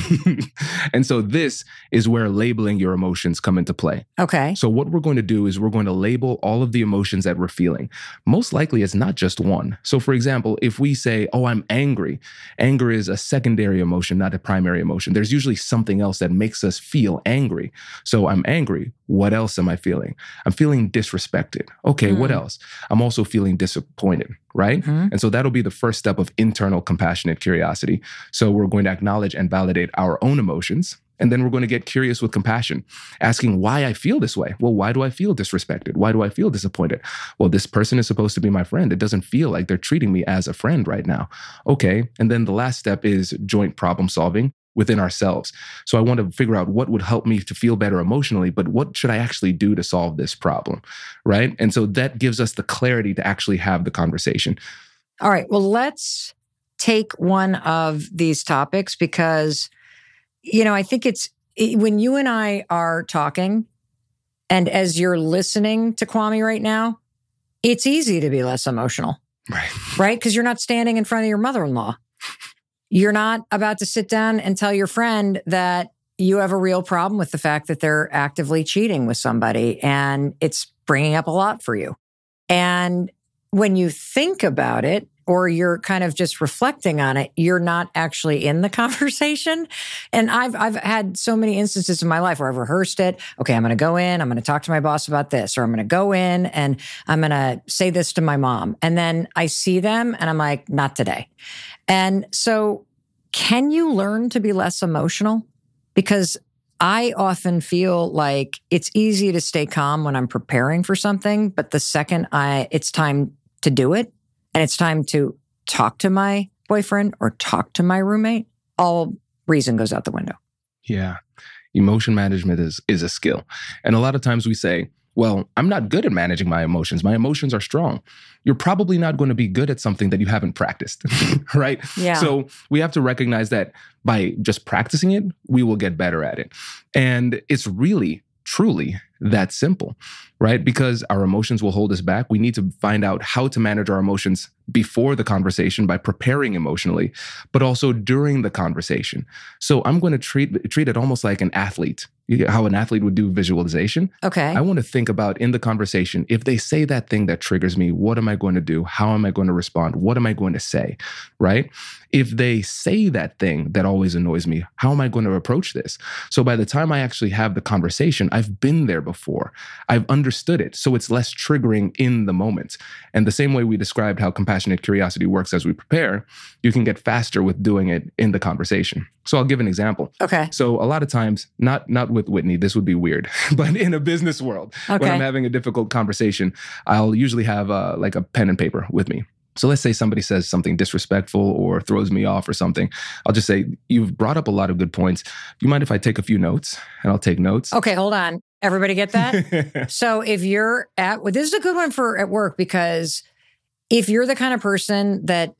And so this is where labeling your emotions come into play. Okay. So what we're going to do is we're going to label all of the emotions that we're feeling. Most likely it's not just one. So for example, if we say, oh, I'm angry, anger is a secondary emotion, not a primary emotion. There's usually something else that makes us feel angry. So I'm angry. What else am I feeling? I'm feeling disrespected. Okay, mm. what else? I'm also feeling disappointed, right? Mm-hmm. And so that'll be the first step of internal compassionate curiosity. So we're going to acknowledge and validate our own emotions. And then we're going to get curious with compassion, asking why I feel this way. Well, why do I feel disrespected? Why do I feel disappointed? Well, this person is supposed to be my friend. It doesn't feel like they're treating me as a friend right now. Okay. And then the last step is joint problem solving within ourselves. So I want to figure out what would help me to feel better emotionally, but what should I actually do to solve this problem, right? And so that gives us the clarity to actually have the conversation. All right. Well, let's take one of these topics because, you know, I think it's when you and I are talking, and as you're listening to Kwame right now, it's easy to be less emotional, right? Right? Because you're not standing in front of your mother-in-law. You're not about to sit down and tell your friend that you have a real problem with the fact that they're actively cheating with somebody, and it's bringing up a lot for you. And when you think about it, or you're kind of just reflecting on it, you're not actually in the conversation. And I've I've had so many instances in my life where I've rehearsed it. Okay, I'm going to go in, I'm going to talk to my boss about this, or I'm going to go in and I'm going to say this to my mom. And then I see them and I'm like, not today. And so can you learn to be less emotional? Because I often feel like it's easy to stay calm when I'm preparing for something, but the second I it's time to do it, and it's time to talk to my boyfriend or talk to my roommate, all reason goes out the window. Yeah. Emotion management is is a skill. And a lot of times we say, well, I'm not good at managing my emotions. My emotions are strong. You're probably not going to be good at something that you haven't practiced, right? Yeah. So we have to recognize that by just practicing it, we will get better at it. And it's really, truly that simple, right? Because our emotions will hold us back. We need to find out how to manage our emotions before the conversation by preparing emotionally, but also during the conversation. So I'm going to treat treat it almost like an athlete, how an athlete would do visualization. Okay. I want to think about in the conversation, if they say that thing that triggers me, what am I going to do? How am I going to respond? What am I going to say, right? If they say that thing that always annoys me, how am I going to approach this? So by the time I actually have the conversation, I've been there before. I've understood it. So it's less triggering in the moment. And the same way we described how compassionate curiosity works as we prepare, you can get faster with doing it in the conversation. So I'll give an example. Okay. So a lot of times, not not with Whitney, this would be weird, but in a business world, okay. when I'm having a difficult conversation, I'll usually have uh, like a pen and paper with me. So let's say somebody says something disrespectful or throws me off or something. I'll just say, you've brought up a lot of good points. Do you mind if I take a few notes? And I'll take notes. Okay, hold on. Everybody get that? So if you're at, well, this is a good one for at work, because if you're the kind of person that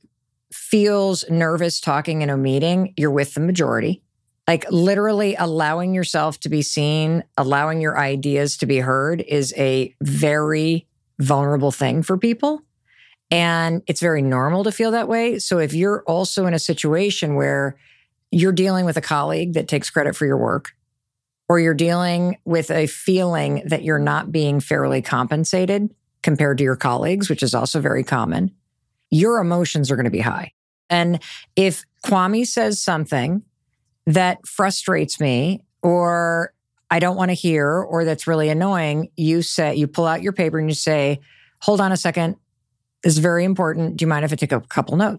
feels nervous talking in a meeting, you're with the majority. Like literally allowing yourself to be seen, allowing your ideas to be heard is a very vulnerable thing for people. And it's very normal to feel that way. So if you're also in a situation where you're dealing with a colleague that takes credit for your work, or you're dealing with a feeling that you're not being fairly compensated compared to your colleagues, which is also very common, your emotions are going to be high. And if Kwame says something that frustrates me, or I don't want to hear, or that's really annoying, you say, you pull out your paper and you say, hold on a second. This is very important. Do you mind if I take a couple notes?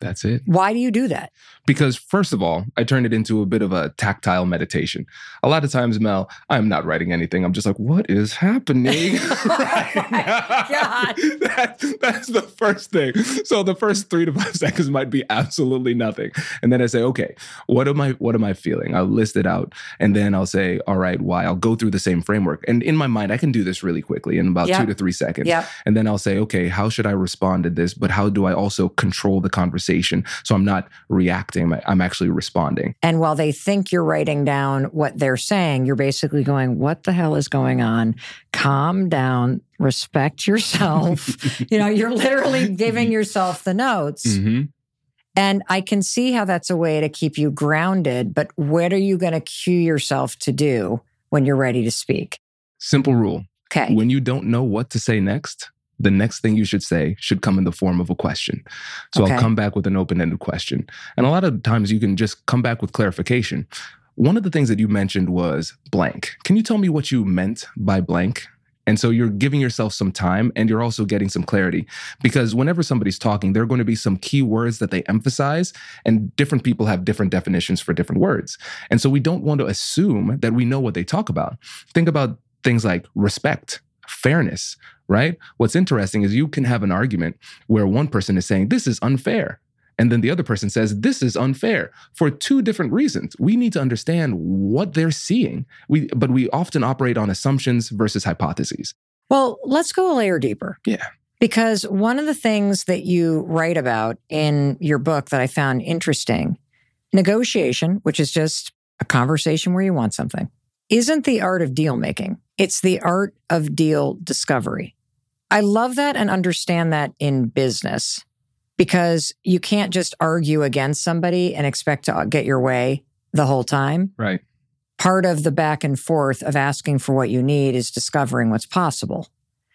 That's it. Why do you do that? Because first of all, I turn it into a bit of a tactile meditation. A lot of times, Mel, I'm not writing anything. I'm just like, what is happening right oh my God. that, that's the first thing. So the first three to five seconds might be absolutely nothing. And then I say, okay, what am I, what am I feeling? I'll list it out. And then I'll say, all right, why? I'll go through the same framework. And in my mind, I can do this really quickly in about yep. two to three seconds. Yep. And then I'll say, okay, how should I respond to this? But how do I also control the conversation so I'm not reacting? I'm actually responding. And while they think you're writing down what they're saying, you're basically going, what the hell is going on? Calm down, respect yourself. you know, you're literally giving yourself the notes. Mm-hmm. And I can see how that's a way to keep you grounded, but what are you going to cue yourself to do when you're ready to speak? Simple rule. Okay. When you don't know what to say next, the next thing you should say should come in the form of a question. So okay. I'll come back with an open-ended question. And a lot of times you can just come back with clarification. One of the things that you mentioned was blank. Can you tell me what you meant by blank? And so you're giving yourself some time and you're also getting some clarity, because whenever somebody's talking, there are going to be some key words that they emphasize, and different people have different definitions for different words. And so we don't want to assume that we know what they talk about. Think about things like respect, fairness, right? What's interesting is you can have an argument where one person is saying, this is unfair. And then the other person says, this is unfair for two different reasons. We need to understand what they're seeing. We, but we often operate on assumptions versus hypotheses. Well, let's go a layer deeper. Yeah. Because one of the things that you write about in your book that I found interesting, negotiation, which is just a conversation where you want something, isn't the art of deal making. It's the art of deal discovery. I love that and understand that in business, because you can't just argue against somebody and expect to get your way the whole time. Right. Part of the back and forth of asking for what you need is discovering what's possible.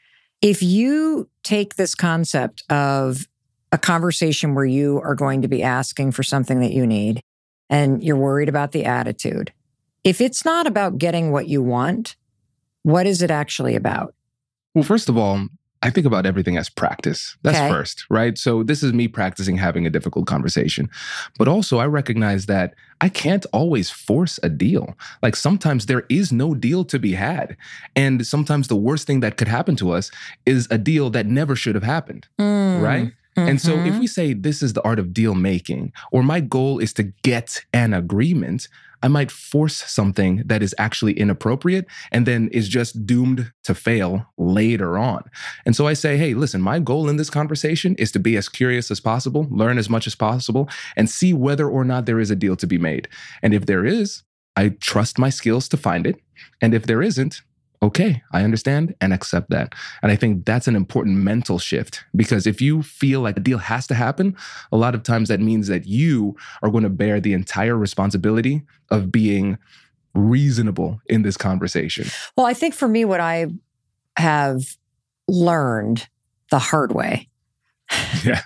If you take this concept of a conversation where you are going to be asking for something that you need and you're worried about the attitude, if it's not about getting what you want, what is it actually about? Well, first of all, I think about everything as practice. That's okay. first, right? So this is me practicing having a difficult conversation. But also I recognize that I can't always force a deal. Like sometimes there is no deal to be had. And sometimes the worst thing that could happen to us is a deal that never should have happened, mm. right? Mm-hmm. And so if we say this is the art of deal making, or my goal is to get an agreement, I might force something that is actually inappropriate and then is just doomed to fail later on. And so I say, hey, listen, my goal in this conversation is to be as curious as possible, learn as much as possible, and see whether or not there is a deal to be made. And if there is, I trust my skills to find it. And if there isn't, okay, I understand and accept that. And I think that's an important mental shift, because if you feel like a deal has to happen, a lot of times that means that you are going to bear the entire responsibility of being reasonable in this conversation. Well, I think for me, what I have learned the hard way yeah.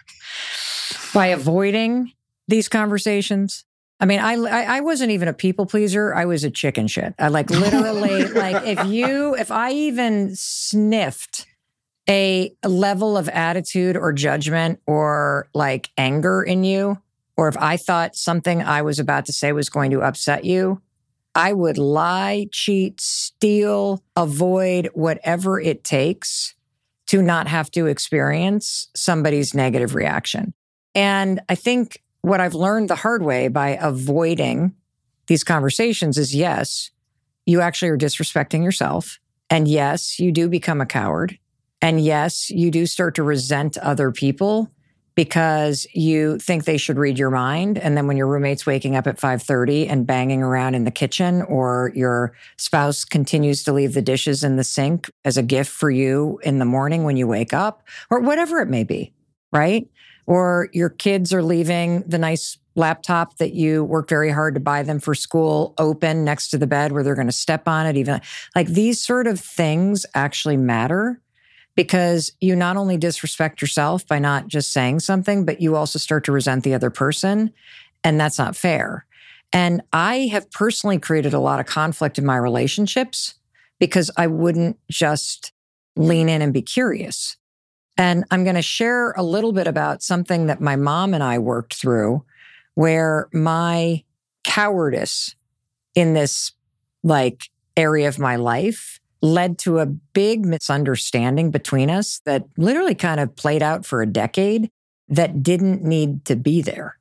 by avoiding these conversations. I mean, I, I wasn't even a people pleaser. I was a chicken shit. I like literally, like if you, if I even sniffed a level of attitude or judgment or like anger in you, or if I thought something I was about to say was going to upset you, I would lie, cheat, steal, avoid whatever it takes to not have to experience somebody's negative reaction. And I think what I've learned the hard way by avoiding these conversations is, yes, you actually are disrespecting yourself. And yes, you do become a coward. And yes, you do start to resent other people because you think they should read your mind. And then when your roommate's waking up at five thirty and banging around in the kitchen, or your spouse continues to leave the dishes in the sink as a gift for you in the morning when you wake up, or whatever it may be, right? Or your kids are leaving the nice laptop that you worked very hard to buy them for school open next to the bed where they're going to step on it. Even like these sort of things actually matter, because you not only disrespect yourself by not just saying something, but you also start to resent the other person. And that's not fair. And I have personally created a lot of conflict in my relationships because I wouldn't just lean in and be curious. And I'm going to share a little bit about something that my mom and I worked through, where my cowardice in this like area of my life led to a big misunderstanding between us that literally kind of played out for a decade that didn't need to be there.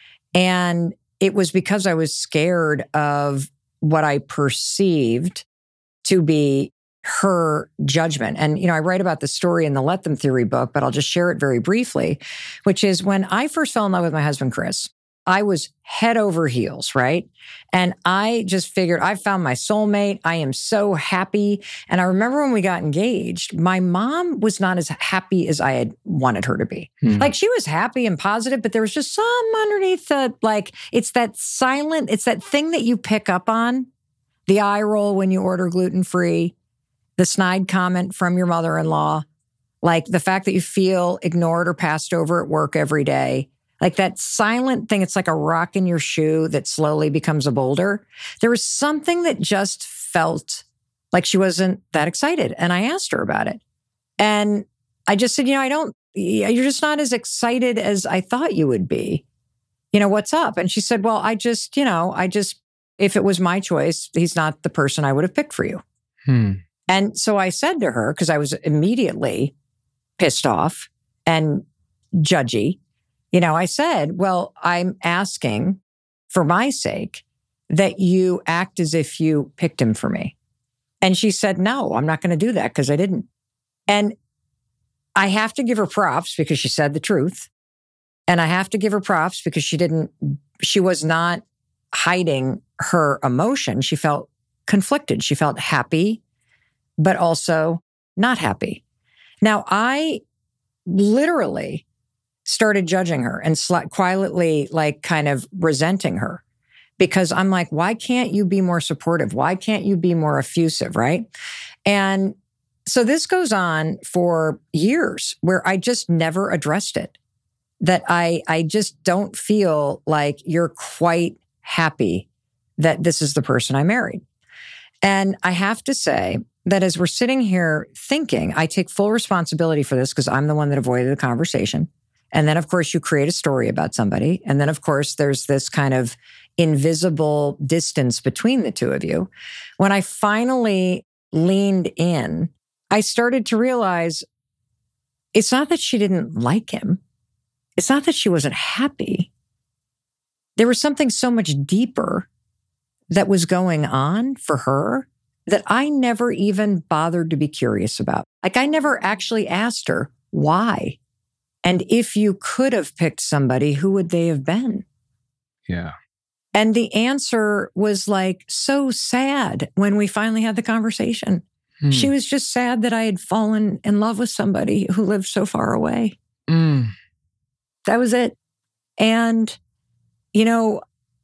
And it was because I was scared of what I perceived to be her judgment. And, you know, I write about the story in the Let Them Theory book, but I'll just share it very briefly, which is when I first fell in love with my husband, Chris, I was head over heels, right? And I just figured I found my soulmate. I am so happy. And I remember when we got engaged, my mom was not as happy as I had wanted her to be. Hmm. Like she was happy and positive, but there was just some underneath the, like, it's that silent, it's that thing that you pick up on, the eye roll when you order gluten-free, the snide comment from your mother-in-law, like the fact that you feel ignored or passed over at work every day. Like that silent thing, it's like a rock in your shoe that slowly becomes a boulder. There was something that just felt like she wasn't that excited. And I asked her about it. And I just said, you know, I don't, you're just not as excited as I thought you would be. You know, what's up? And she said, well, I just, you know, I just, if it was my choice, he's not the person I would have picked for you. Hmm. And so I said to her, because I was immediately pissed off and judgy, you know, I said, well, I'm asking for my sake that you act as if you picked him for me. And she said, no, I'm not going to do that because I didn't. And I have to give her props because she said the truth. And I have to give her props because she didn't, she was not hiding her emotion. She felt conflicted. She felt happy, but also not happy. Now, I literally started judging her and sl- quietly, like, kind of resenting her because I'm like, why can't you be more supportive? Why can't you be more effusive, right? And so this goes on for years where I just never addressed it, that I, I just don't feel like you're quite happy that this is the person I married. And I have to say that as we're sitting here thinking, I take full responsibility for this because I'm the one that avoided the conversation. And then, of course, you create a story about somebody. And then, of course, there's this kind of invisible distance between the two of you. When I finally leaned in, I started to realize it's not that she didn't like him. It's not that she wasn't happy. There was something so much deeper that was going on for her that I never even bothered to be curious about. Like, I never actually asked her why. And if you could have picked somebody, who would they have been? Yeah. And the answer was like so sad when we finally had the conversation. Hmm. She was just sad that I had fallen in love with somebody who lived so far away. Mm. That was it. And, you know,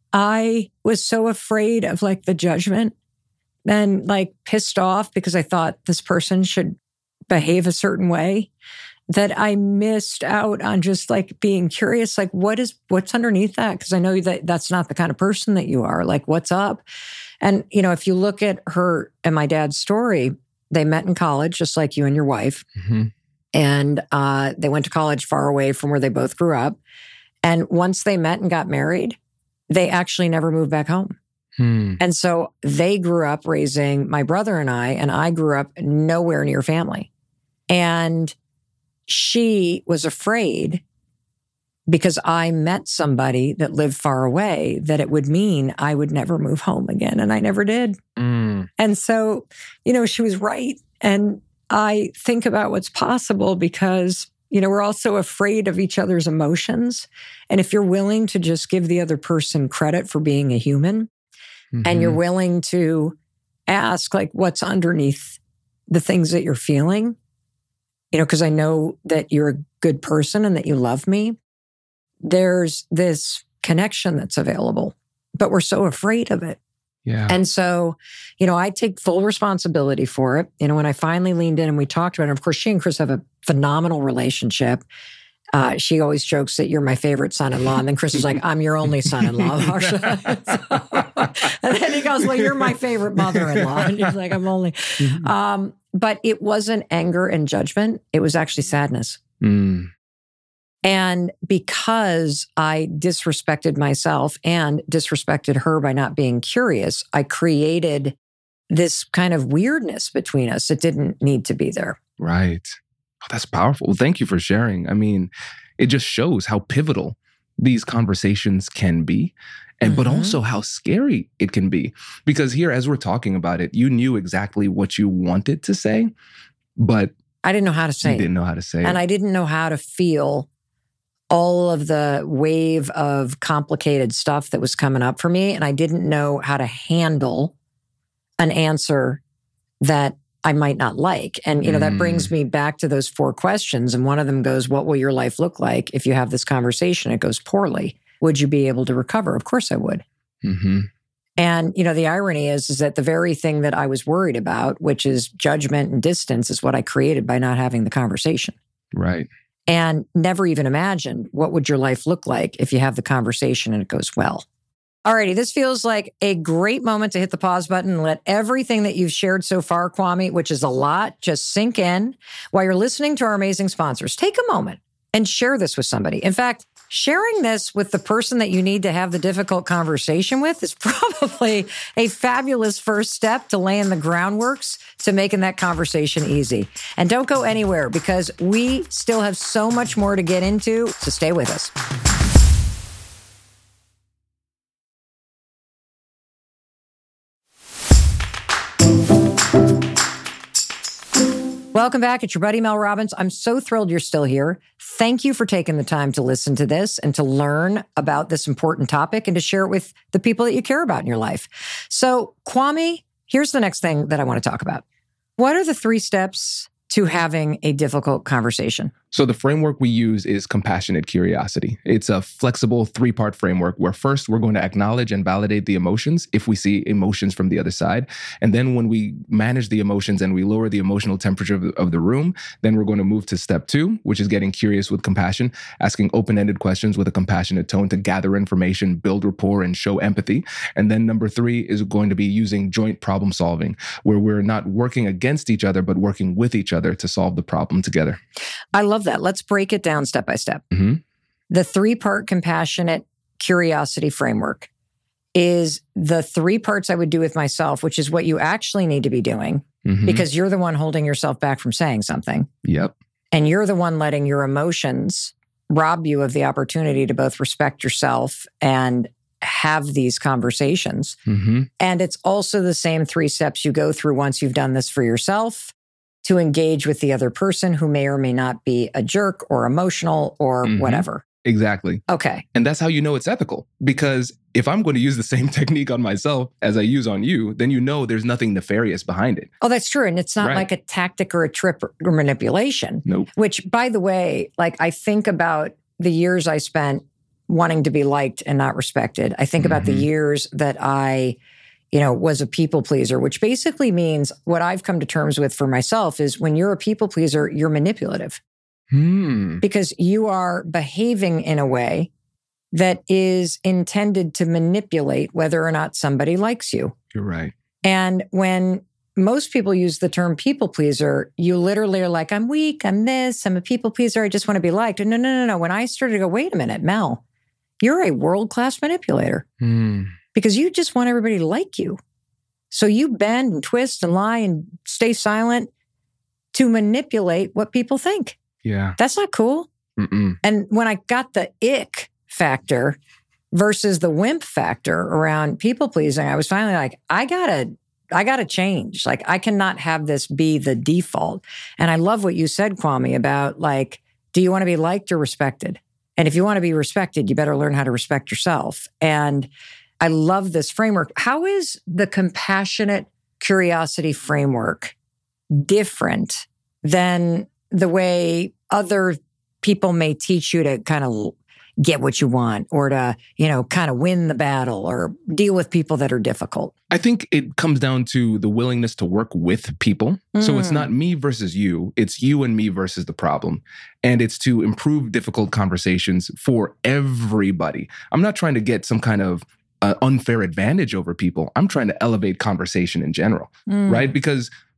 I was so afraid of like the judgment and like pissed off because I thought this person should behave a certain way, that I missed out on just like being curious, like what is, what's underneath that? Because I know that that's not the kind of person that you are. Like, what's up? And, you know, if you look at her and my dad's story, they met in college, just like you and your wife. Mm-hmm. And uh, they went to college far away from where they both grew up. And once they met and got married, they actually never moved back home. Hmm. And so they grew up raising my brother and I, and I grew up nowhere near family. And she was afraid because I met somebody that lived far away that it would mean I would never move home again. And I never did. Mm. And so, you know, she was right. And I think about what's possible because, you know, we're all so afraid of each other's emotions. And if you're willing to just give the other person credit for being a human, mm-hmm. and you're willing to ask, like, what's underneath the things that you're feeling, you know, because I know that you're a good person and that you love me, there's this connection that's available, but we're so afraid of it. Yeah. And so, you know, I take full responsibility for it. You know, when I finally leaned in and we talked about it, of course, she and Chris have a phenomenal relationship. Uh, she always jokes that you're my favorite son-in-law. And then Chris is like, I'm your only son-in-law, Marsha. And then he goes, well, you're my favorite mother-in-law. And he's like, I'm only. Mm-hmm. Um, but it wasn't anger and judgment. It was actually sadness. Mm. And because I disrespected myself and disrespected her by not being curious, I created this kind of weirdness between us that didn't need to be there. Right. Oh, that's powerful. Well, thank you for sharing. I mean, it just shows how pivotal these conversations can be, and mm-hmm. but also how scary it can be. Because here, as we're talking about it, you knew exactly what you wanted to say, but I didn't know how to say you it. didn't know how to say and it. And I didn't know how to feel all of the wave of complicated stuff that was coming up for me. And I didn't know how to handle an answer that I might not like. And, you know, mm. that brings me back to those four questions. And one of them goes, what will your life look like if you have this conversation? It goes poorly. Would you be able to recover? Of course I would. Mm-hmm. And, you know, the irony is, is that the very thing that I was worried about, which is judgment and distance, is what I created by not having the conversation. Right. And never even imagined what would your life look like if you have the conversation and it goes well. Alrighty, this feels like a great moment to hit the pause button and let everything that you've shared so far, Kwame, which is a lot, just sink in while you're listening to our amazing sponsors. Take a moment and share this with somebody. In fact, sharing this with the person that you need to have the difficult conversation with is probably a fabulous first step to laying the groundworks to making that conversation easy. And don't go anywhere because we still have so much more to get into, so stay with us. Welcome back. It's your buddy, Mel Robbins. I'm so thrilled you're still here. Thank you for taking the time to listen to this and to learn about this important topic and to share it with the people that you care about in your life. So, Kwame, here's the next thing that I want to talk about. What are the three steps to having a difficult conversation? So the framework we use is compassionate curiosity. It's a flexible three-part framework where first we're going to acknowledge and validate the emotions if we see emotions from the other side. And then when we manage the emotions and we lower the emotional temperature of the, of the room, then we're going to move to step two, which is getting curious with compassion, asking open-ended questions with a compassionate tone to gather information, build rapport, and show empathy. And then number three is going to be using joint problem solving, where we're not working against each other, but working with each other to solve the problem together. I love that. Let's break it down step by step. Mm-hmm. The three-part compassionate curiosity framework is the three parts I would do with myself, which is what you actually need to be doing mm-hmm. because you're the one holding yourself back from saying something. Yep. And you're the one letting your emotions rob you of the opportunity to both respect yourself and have these conversations. Mm-hmm. And it's also the same three steps you go through once you've done this for yourself to engage with the other person who may or may not be a jerk or emotional or mm-hmm. whatever. Exactly. Okay. And that's how you know it's ethical. Because if I'm going to use the same technique on myself as I use on you, then you know there's nothing nefarious behind it. Oh, that's true. And it's not right. like a tactic or a trip or manipulation. Nope. Which, by the way, like I think about the years I spent wanting to be liked and not respected. I think mm-hmm. about the years that I... you know, was a people pleaser, which basically means what I've come to terms with for myself is when you're a people pleaser, you're manipulative. Hmm. Because you are behaving in a way that is intended to manipulate whether or not somebody likes you. You're right. And when most people use the term people pleaser, you literally are like, I'm weak, I'm this, I'm a people pleaser, I just want to be liked. And no, no, no, no. When I started to go, wait a minute, Mel, you're a world-class manipulator. Hmm. Because you just want everybody to like you. So you bend and twist and lie and stay silent to manipulate what people think. Yeah. That's not cool. Mm-mm. And when I got the ick factor versus the wimp factor around people pleasing, I was finally like, I gotta, I gotta change. Like, I cannot have this be the default. And I love what you said, Kwame, about like, do you want to be liked or respected? And if you want to be respected, you better learn how to respect yourself. And I love this framework. How is the compassionate curiosity framework different than the way other people may teach you to kind of get what you want or to, you know, kind of win the battle or deal with people that are difficult? I think it comes down to the willingness to work with people. Mm. So it's not me versus you. It's you and me versus the problem. And it's to improve difficult conversations for everybody. I'm not trying to get some kind of Uh, unfair advantage over people. I'm trying to elevate conversation in general, mm. right? Because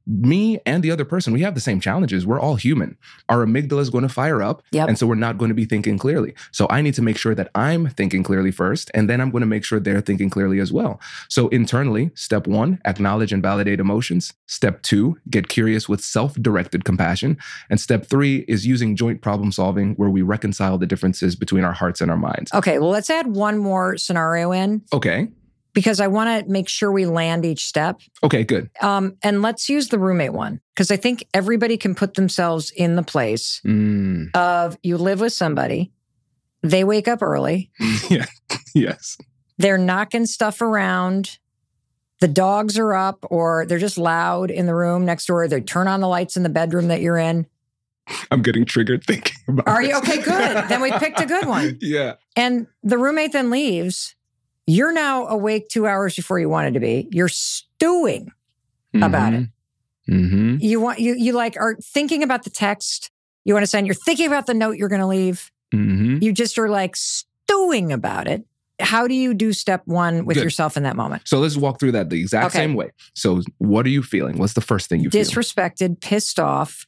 me and the other person, we have the same challenges. We're all human. Our amygdala is going to fire up. Yep. And so we're not going to be thinking clearly. So I need to make sure that I'm thinking clearly first, and then I'm going to make sure they're thinking clearly as well. So internally, step one, acknowledge and validate emotions. Step two, get curious with self-directed compassion. And step three is using joint problem solving, where we reconcile the differences between our hearts and our minds. Okay, well, let's add one more scenario in. Okay. Because I want to make sure we land each step. Okay, good. Um, and let's use the roommate one, because I think everybody can put themselves in the place Mm. of you live with somebody, they wake up early, Yeah. Yes. they're knocking stuff around, the dogs are up, or they're just loud in the room next door, they turn on the lights in the bedroom that you're in. I'm getting triggered thinking about Are you? this. Okay, good. Then we picked a good one. Yeah. And the roommate then leaves. You're now awake two hours before you wanted to be. You're stewing about it. Mm-hmm. You want you you like are thinking about the text you want to send. You're thinking about the note you're going to leave. Mm-hmm. You just are like stewing about it. How do you do step one with Good. yourself in that moment? So let's walk through that the exact Okay. same way. So what are you feeling? What's the first thing you feel? Disrespected, pissed off,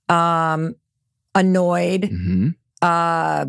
um, annoyed, Mm-hmm. uh,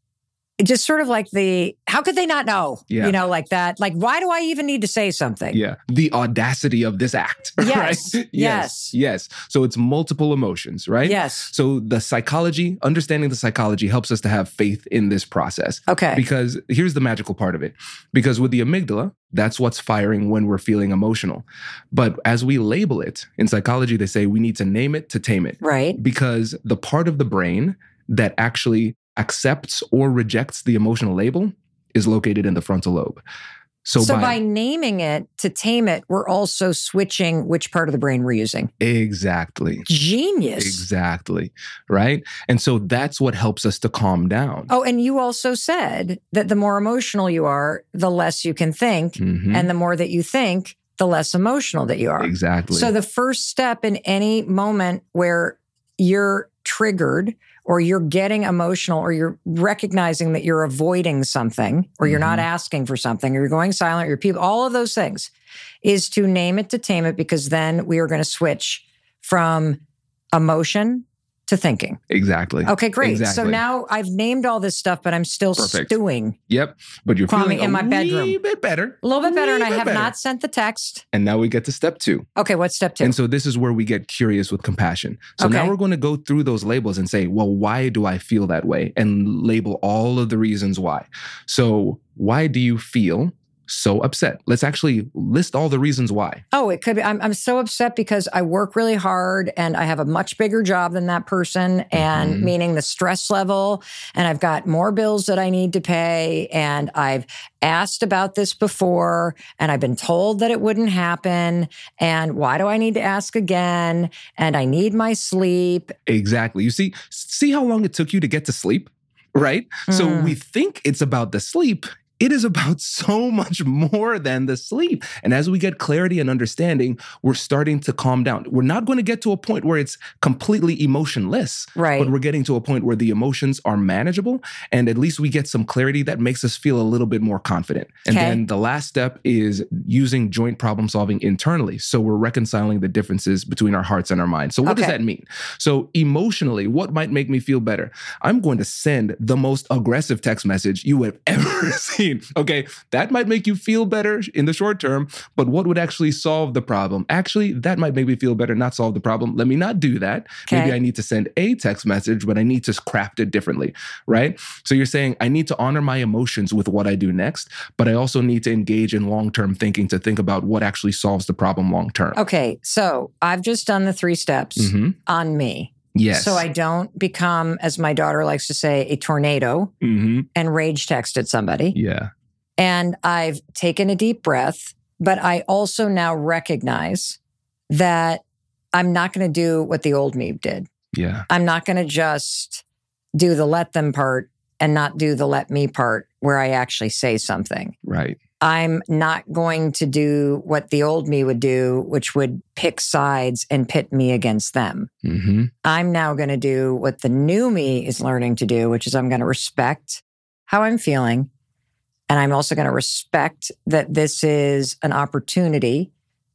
just sort of like the, how could they not know? Yeah. You know, like that. Like, why do I even need to say something? Yeah. The audacity of this act. Yes. Right? Yes. Yes. So it's multiple emotions, right? Yes. So the psychology, understanding the psychology helps us to have faith in this process. Okay. Because here's the magical part of it. Because with the amygdala, that's what's firing when we're feeling emotional. But as we label it, in psychology, they say we need to name it to tame it. Right. Because the part of the brain that actually accepts or rejects the emotional label is located in the frontal lobe. So, So, by, by naming it to tame it, we're also switching which part of the brain we're using. exactly, Genius. exactly, right? And so that's what helps us to calm down. Oh, and you also said that the more emotional you are, the less you can think. Mhm. And the more that you think, the less emotional that you are. Exactly. So the first step in any moment where you're triggered or you're getting emotional or you're recognizing that you're avoiding something or you're not Mhm. asking for something or you're going silent, you're people, all of those things is to name it to tame it, because then we are going to switch from emotion to thinking. Exactly. Okay, great. So Exactly. now I've named all this stuff, but I'm still Perfect. stewing Yep. But you're Kwame, feeling in a my bedroom. wee bit better. a little bit better, and I Wee bit have better. not sent the text. And now we get to step two. Okay, what's step two? And so this is where we get curious with compassion. So Okay. now we're going to go through those labels and say, well, why do I feel that way? And label all of the reasons why. So why do you feel so upset? Let's actually list all the reasons why. Oh, it could be. I'm, I'm so upset because I work really hard and I have a much bigger job than that person, and Mhm. meaning the stress level, and I've got more bills that I need to pay, and I've asked about this before, and I've been told that it wouldn't happen, and why do I need to ask again? And I need my sleep. Exactly. You see, see how long it took you to get to sleep, right? So Mm. we think it's about the sleep. It is about so much more than the sleep. And as we get clarity and understanding, we're starting to calm down. We're not going to get to a point where it's completely emotionless, Right. but we're getting to a point where the emotions are manageable. And at least we get some clarity that makes us feel a little bit more confident. And Okay. then the last step is using joint problem solving internally. So we're reconciling the differences between our hearts and our minds. So what does Okay. that mean? So emotionally, what might make me feel better? I'm going to send the most aggressive text message you have ever seen. Okay, that might make you feel better in the short term, but what would actually solve the problem? Actually, that might make me feel better, not solve the problem. Let me not do that. Okay. Maybe I need to send a text message, but I need to craft it differently, right? So you're saying I need to honor my emotions with what I do next, but I also need to engage in long-term thinking to think about what actually solves the problem long-term. Okay, so I've just done the three steps Mm-hmm. on me. Yes. So I don't become, as my daughter likes to say, a tornado Mm-hmm. and rage text at somebody. Yeah. And I've taken a deep breath, but I also now recognize that I'm not going to do what the old me did. Yeah. I'm not going to just do the let them part and not do the let me part where I actually say something. Right. I'm not going to do what the old me would do, which would pick sides and pit me against them. Mm-hmm. I'm now going to do what the new me is learning to do, which is I'm going to respect how I'm feeling. And I'm also going to respect that this is an opportunity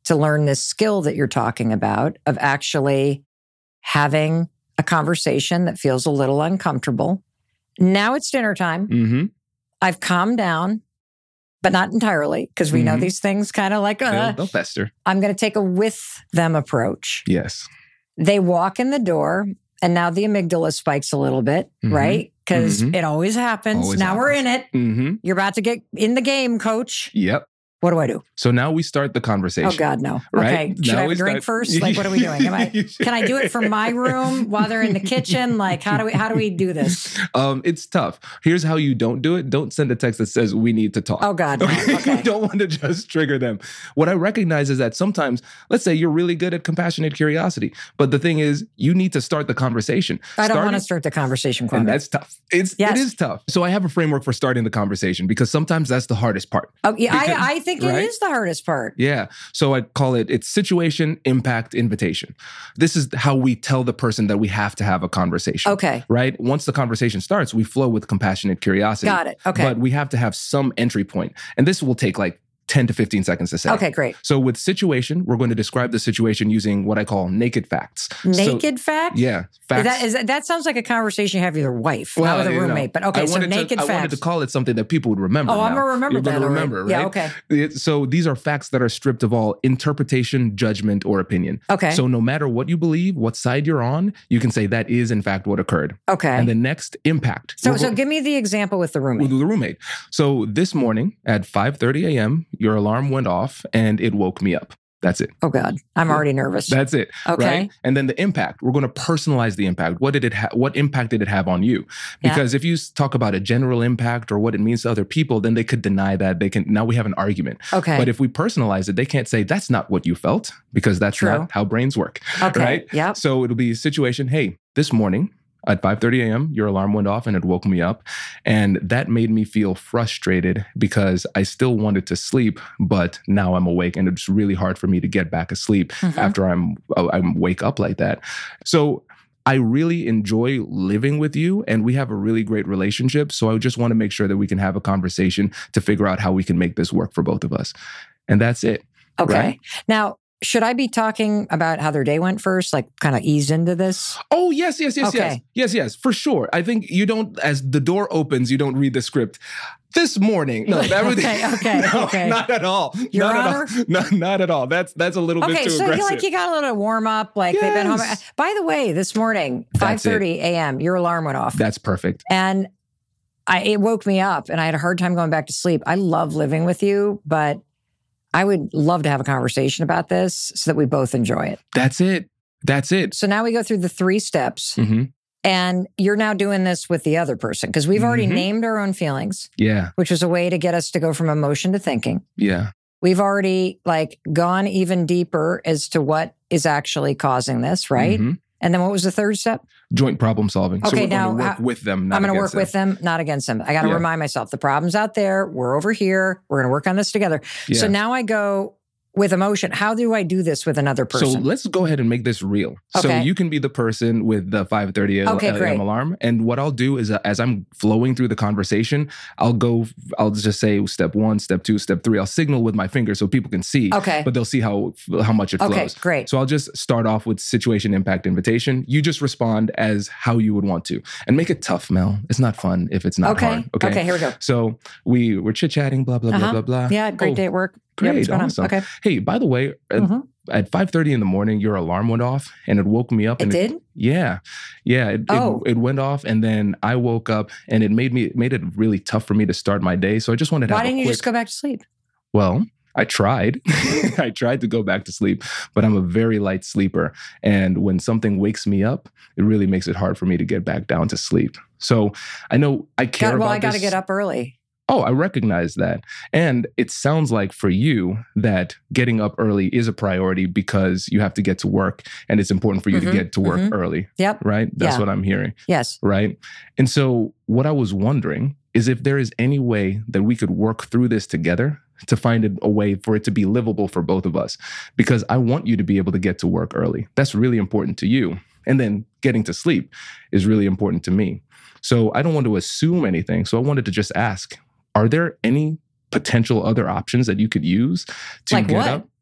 to learn this skill that you're talking about of actually having a conversation that feels a little uncomfortable. Now it's dinner time. Mm-hmm. I've calmed down, but not entirely, because we mm-hmm. know these things kind of like, uh, they'll, they'll fester. I'm going to take a with them approach. Yes. They walk in the door, and now the amygdala spikes a little bit, mm-hmm. right? Because mm-hmm. it always happens. Always now happens. We're in it. Mm-hmm. You're about to get in the game, coach. Yep. What do I do? So now we start the conversation. Oh, God, no. Right? Okay. Should now I have a drink start... first? Like, what are we doing? Am I, can I do it from my room while they're in the kitchen? Like, how do we how do we do this? Um, it's tough. Here's how you don't do it. Don't send a text that says, we need to talk. Oh, God, no. Okay. You don't want to just trigger them. What I recognize is that sometimes, let's say you're really good at compassionate curiosity, but the thing is, you need to start the conversation. I don't Starting... want to start the conversation, Kwame. And that's tough. It's, yes. It is tough. So I have a framework for starting the conversation because sometimes that's the hardest part. Oh, yeah, because, I, I think right? it is the hardest part. Yeah. So I call it, it's situation, impact, invitation. This is how we tell the person that we have to have a conversation. Okay. Right? Once the conversation starts, we flow with compassionate curiosity. Got it. Okay. But we have to have some entry point. And this will take like ten to fifteen seconds to say. Okay, great. So with situation, we're going to describe the situation using what I call naked facts. Naked so, facts? Yeah. Facts. Is that, is that, that sounds like a conversation you have with your wife, well, not with a you roommate. know, but okay, I so naked to, facts. I wanted to call it something that people would remember. Oh, now. I'm going to remember You're that. going to already. remember, right? Yeah, okay. It, so these are facts that are stripped of all interpretation, judgment, or opinion. Okay. So no matter what you believe, what side you're on, you can say that is in fact what occurred. Okay. And the next impact. So, so give me the example with the roommate. With the roommate. So this morning at five thirty a.m., your alarm went off and it woke me up. That's it. Oh, God. I'm already nervous. That's it. Okay. Right? And then the impact, we're going to personalize the impact. What did it ha- What impact did it have on you? Because yeah. if you talk about a general impact or what it means to other people, then they could deny that. They can, now we have an argument. Okay. But if we personalize it, they can't say that's not what you felt because that's True. not how brains work. Okay. Right? Yeah. So it'll be a situation, hey, this morning, at five thirty a.m., your alarm went off and it woke me up. And that made me feel frustrated because I still wanted to sleep, but now I'm awake and it's really hard for me to get back asleep mm-hmm. after I'm I wake up like that. So I really enjoy living with you and we have a really great relationship. So I just want to make sure that we can have a conversation to figure out how we can make this work for both of us. And that's it. Okay. Right? Now, should I be talking about how their day went first, like kind of ease into this? Oh, yes, yes, yes, okay. yes. Yes, yes, for sure. I think you don't, as the door opens, you don't read the script. This morning. No, that would, okay, okay, no, okay. Not at all. Your not Honor? At all. No, not at all. That's that's a little okay, bit too so aggressive. Okay, so like you got a little warm up, like yes. they've been home. By the way, this morning, five thirty a.m., your alarm went off. That's perfect. And I, it woke me up and I had a hard time going back to sleep. I love living with you, but I would love to have a conversation about this so that we both enjoy it. That's it. That's it. So now we go through the three steps. Mm-hmm. And you're now doing this with the other person because we've already mm-hmm. named our own feelings. Yeah. Which was a way to get us to go from emotion to thinking. Yeah. We've already like gone even deeper as to what is actually causing this, right? Mm-hmm. And then what was the third step? Joint problem solving. Okay, so we're now going to work how, with them, not I'm going to work them. with them, not against them. I got to yeah. remind myself the problem's out there. We're over here. We're going to work on this together. Yeah. So now I go with emotion. How do I do this with another person? So let's go ahead and make this real. Okay. So you can be the person with the five thirty okay, a.m. alarm. And what I'll do is uh, as I'm flowing through the conversation, I'll go, I'll just say step one, step two, step three. I'll signal with my finger so people can see, okay. but they'll see how how much it flows. Okay, great. So I'll just start off with situation, impact, invitation. You just respond as how you would want to. And make it tough, Mel. It's not fun if it's not okay. hard. Okay, okay, here we go. So we were chit-chatting, blah, blah, uh-huh. blah, blah, blah. Yeah, great oh, day at work. Great, yep, awesome. Okay. Hey, by the way, mm-hmm. at five thirty in the morning, your alarm went off and it woke me up. It and did? It, yeah. Yeah. It, oh. it, it went off and then I woke up and it made me it made it really tough for me to start my day. So I just wanted to Why have didn't a you quick, just go back to sleep? Well, I tried. I tried to go back to sleep, but I'm a very light sleeper. And when something wakes me up, it really makes it hard for me to get back down to sleep. So I know I care God, well, about I got to this. get up early. Oh, I recognize that. And it sounds like for you that getting up early is a priority because you have to get to work and it's important for you mm-hmm, to get to work mm-hmm. early. Yep. Right? That's yeah. what I'm hearing. Yes. Right? And so what I was wondering is if there is any way that we could work through this together to find a way for it to be livable for both of us. Because I want you to be able to get to work early. That's really important to you. And then getting to sleep is really important to me. So I don't want to assume anything. So I wanted to just ask, are there any potential other options that you could use to like get what? up?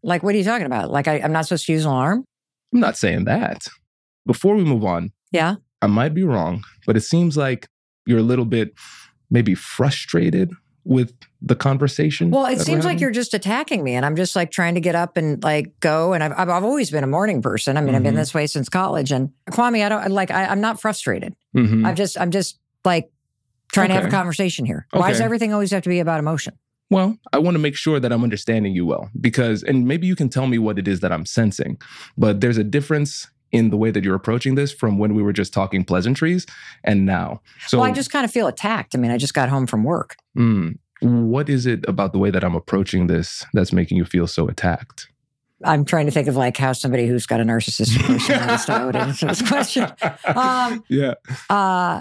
Like, what are you talking about? Like, I, I'm not supposed to use an alarm? I'm not saying that. Before we move on, yeah, I might be wrong, but it seems like you're a little bit maybe frustrated with the conversation. Well, it seems like you're just attacking me, and I'm just like trying to get up and like go. And I've I've, I've always been a morning person. I mean, mm-hmm. I've been this way since college. And Kwame, I don't like. I, I'm not frustrated. Mm-hmm. I've just I'm just like trying okay. to have a conversation here. Okay. Why does everything always have to be about emotion? Well, I want to make sure that I'm understanding you well, because, and maybe you can tell me what it is that I'm sensing, but there's a difference in the way that you're approaching this from when we were just talking pleasantries and now. So, well, I just kind of feel attacked. I mean, I just got home from work. Mm, what is it about the way that I'm approaching this that's making you feel so attacked? I'm trying to think of like how somebody who's got a narcissistic personality style would answer this question. Um, yeah. Uh,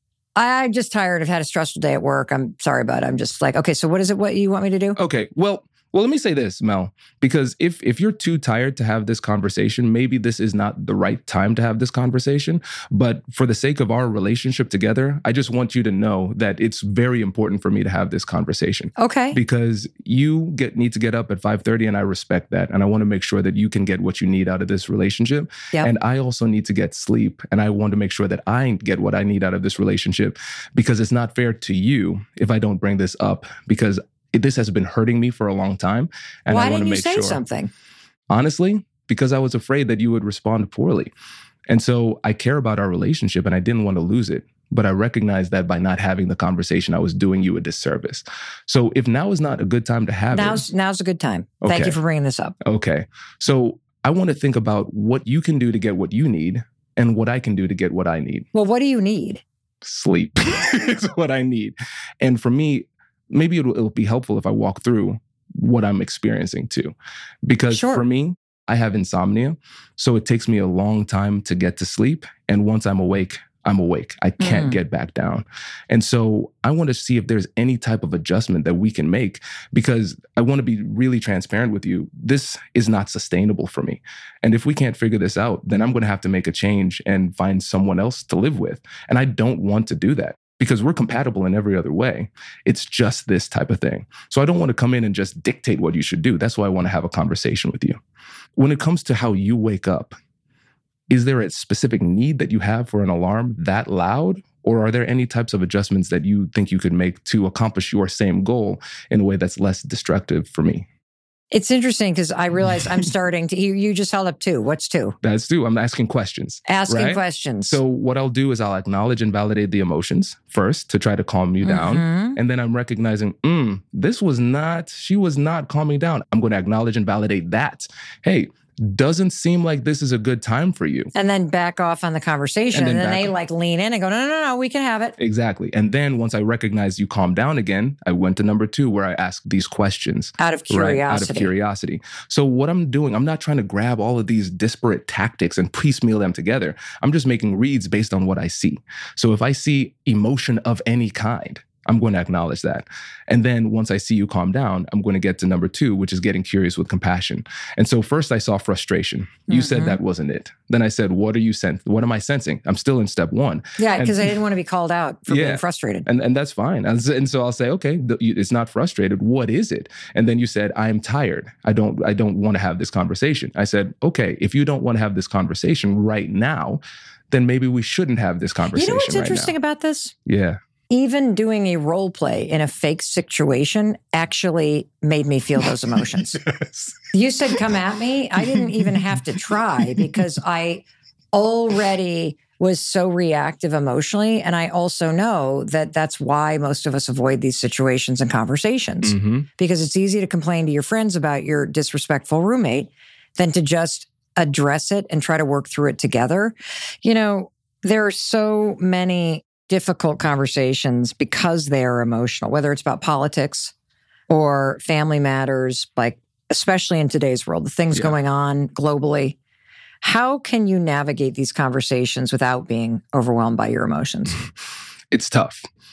I'm just tired. I've had a stressful day at work. I'm sorry about it. I'm just like, okay, so what is it what you want me to do? Okay, well, well, let me say this, Mel, because if if you're too tired to have this conversation, maybe this is not the right time to have this conversation. But for the sake of our relationship together, I just want you to know that it's very important for me to have this conversation. Okay. Because you get need to get up at five thirty, and I respect that. And I want to make sure that you can get what you need out of this relationship. Yep. And I also need to get sleep. And I want to make sure that I get what I need out of this relationship, because it's not fair to you if I don't bring this up, because this has been hurting me for a long time. And Why I want didn't to you make say sure. something? Honestly, because I was afraid that you would respond poorly. And so I care about our relationship and I didn't want to lose it. But I recognized that by not having the conversation, I was doing you a disservice. So if now is not a good time to have now's, it. Now's a good time. Okay. Thank you for bringing this up. Okay. So I want to think about what you can do to get what you need and what I can do to get what I need. Well, what do you need? Sleep is what I need. And for me, maybe it'll, it'll be helpful if I walk through what I'm experiencing too. Because sure. for me, I have insomnia. So it takes me a long time to get to sleep. And once I'm awake, I'm awake. I can't mm. get back down. And so I want to see if there's any type of adjustment that we can make, because I want to be really transparent with you. This is not sustainable for me. And if we can't figure this out, then I'm going to have to make a change and find someone else to live with. And I don't want to do that, because we're compatible in every other way. It's just this type of thing. So I don't want to come in and just dictate what you should do. That's why I want to have a conversation with you. When it comes to how you wake up, is there a specific need that you have for an alarm that loud? Or are there any types of adjustments that you think you could make to accomplish your same goal in a way that's less destructive for me? It's interesting because I realize I'm starting to, you, you just held up two. What's two? That's two. I'm asking questions. Asking right? questions. So what I'll do is I'll acknowledge and validate the emotions first to try to calm you down. Mm-hmm. And then I'm recognizing, mm, this was not, she was not calming down. I'm going to acknowledge and validate that. Hey, doesn't seem like this is a good time for you. And then back off on the conversation. And then, and then they off. like lean in and go, no, no, no, no, we can have it. Exactly. And then once I recognize you calm down again, I went to number two, where I ask these questions. Out of curiosity. Right? Out of curiosity. So what I'm doing, I'm not trying to grab all of these disparate tactics and piecemeal them together. I'm just making reads based on what I see. So if I see emotion of any kind, I'm going to acknowledge that. And then once I see you calm down, I'm going to get to number two, which is getting curious with compassion. And so first I saw frustration. You mm-hmm. said that wasn't it. Then I said, what are you sens- What am I sensing? I'm still in step one. Yeah, because I didn't want to be called out for yeah, being frustrated. And, and that's fine. And, and so I'll say, okay, th- it's not frustrated. What is it? And then you said, I am tired. I don't, I don't want to have this conversation. I said, okay, if you don't want to have this conversation right now, then maybe we shouldn't have this conversation. You know what's right interesting now. about this? Yeah. Even doing a role play in a fake situation actually made me feel those emotions. Yes. You said, come at me. I didn't even have to try because I already was so reactive emotionally. And I also know that that's why most of us avoid these situations and conversations, mm-hmm. because it's easy to complain to your friends about your disrespectful roommate than to just address it and try to work through it together. You know, there are so many difficult conversations because they are emotional, whether it's about politics or family matters, like especially in today's world, the things yeah. going on globally. How can you navigate these conversations without being overwhelmed by your emotions? It's tough.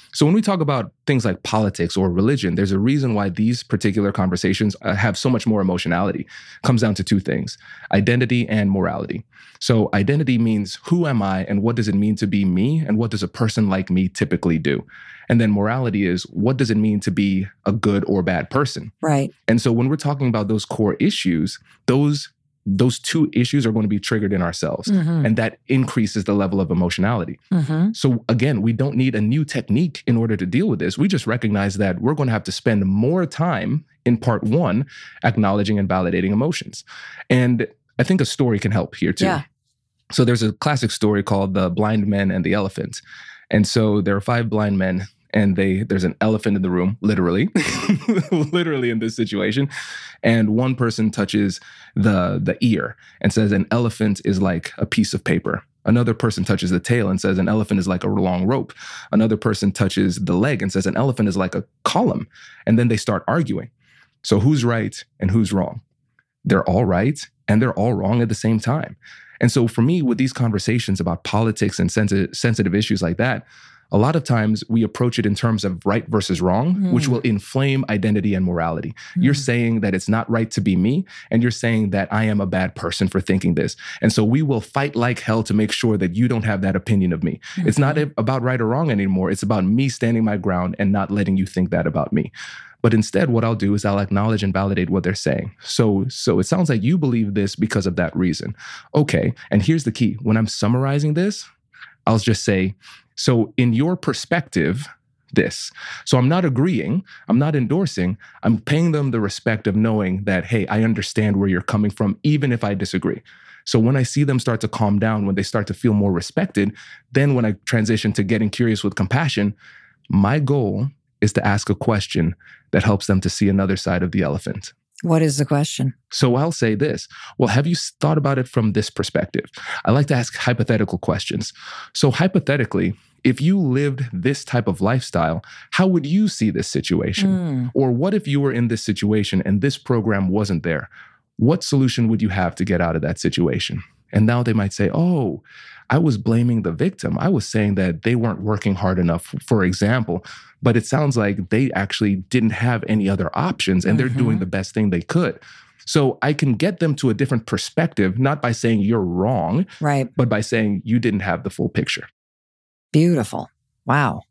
So when we talk about things like politics or religion, there's a reason why these particular conversations uh, have so much more emotionality. It comes down to two things: identity and morality. So identity means, who am I and what does it mean to be me, and what does a person like me typically do? And then morality is, what does it mean to be a good or bad person? Right. And so when we're talking about those core issues, those those two issues are going to be triggered in ourselves. Mm-hmm. And that increases the level of emotionality. Mm-hmm. So again, we don't need a new technique in order to deal with this. We just recognize that we're going to have to spend more time in part one acknowledging and validating emotions. And I think a story can help here too. Yeah. So there's a classic story called The Blind Men and the Elephant. And so there are five blind men, and they there's an elephant in the room, literally, literally in this situation. And one person touches the, the ear and says an elephant is like a piece of paper. Another person touches the tail and says an elephant is like a long rope. Another person touches the leg and says an elephant is like a column. And then they start arguing. So who's right and who's wrong? They're all right and they're all wrong at the same time. And so for me, with these conversations about politics and sensitive, sensitive issues like that, a lot of times we approach it in terms of right versus wrong, mm. which will inflame identity and morality. Mm. You're saying that it's not right to be me, and you're saying that I am a bad person for thinking this. And so we will fight like hell to make sure that you don't have that opinion of me. Mm-hmm. It's not about right or wrong anymore. It's about me standing my ground and not letting you think that about me. But instead, what I'll do is I'll acknowledge and validate what they're saying. So, so it sounds like you believe this because of that reason. Okay, and here's the key. When I'm summarizing this, I'll just say, so in your perspective, this. So I'm not agreeing, I'm not endorsing, I'm paying them the respect of knowing that, hey, I understand where you're coming from, even if I disagree. So when I see them start to calm down, when they start to feel more respected, then when I transition to getting curious with compassion, my goal is to ask a question that helps them to see another side of the elephant. What is the question? So I'll say this. Well, have you thought about it from this perspective? I like to ask hypothetical questions. So hypothetically, if you lived this type of lifestyle, how would you see this situation? Mm. Or what if you were in this situation and this program wasn't there? What solution would you have to get out of that situation? And now they might say, oh, I was blaming the victim. I was saying that they weren't working hard enough, for example, but it sounds like they actually didn't have any other options and mm-hmm. they're doing the best thing they could. So I can get them to a different perspective, not by saying you're wrong, right, but by saying you didn't have the full picture. Beautiful. Wow.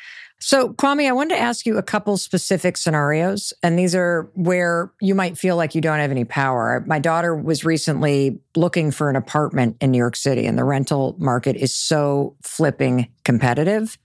So, Kwame, I wanted to ask you a couple specific scenarios, and these are where you might feel like you don't have any power. My daughter was recently looking for an apartment in New York City, and the rental market is so flipping competitive.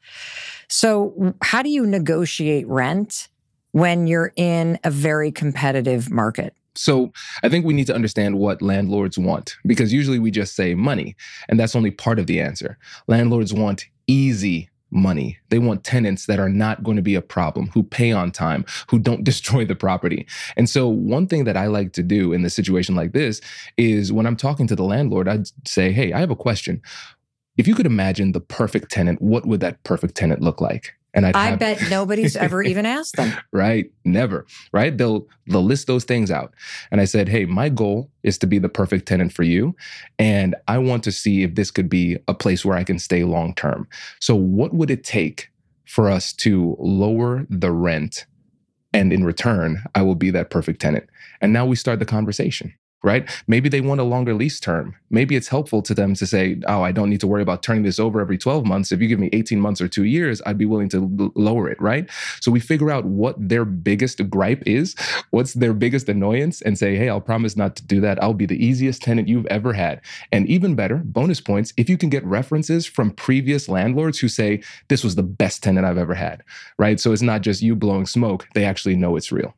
So how do you negotiate rent when you're in a very competitive market? So I think we need to understand what landlords want, because usually we just say money, and that's only part of the answer. Landlords want easy money. They want tenants that are not going to be a problem, who pay on time, who don't destroy the property. And so one thing that I like to do in a situation like this is when I'm talking to the landlord, I'd say, hey, I have a question. If you could imagine the perfect tenant, what would that perfect tenant look like? And I'd I have... bet nobody's ever even asked them. Right? Never. Right? They'll they'll list those things out. And I said, hey, my goal is to be the perfect tenant for you. And I want to see if this could be a place where I can stay long term. So what would it take for us to lower the rent? And in return, I will be that perfect tenant. And now we start the conversation. Right? Maybe they want a longer lease term. Maybe it's helpful to them to say, oh, I don't need to worry about turning this over every twelve months. If you give me eighteen months or two years, I'd be willing to l- lower it, right? So we figure out what their biggest gripe is, what's their biggest annoyance, and say, hey, I'll promise not to do that. I'll be the easiest tenant you've ever had. And even better, bonus points, if you can get references from previous landlords who say, this was the best tenant I've ever had, right? So it's not just you blowing smoke. They actually know it's real.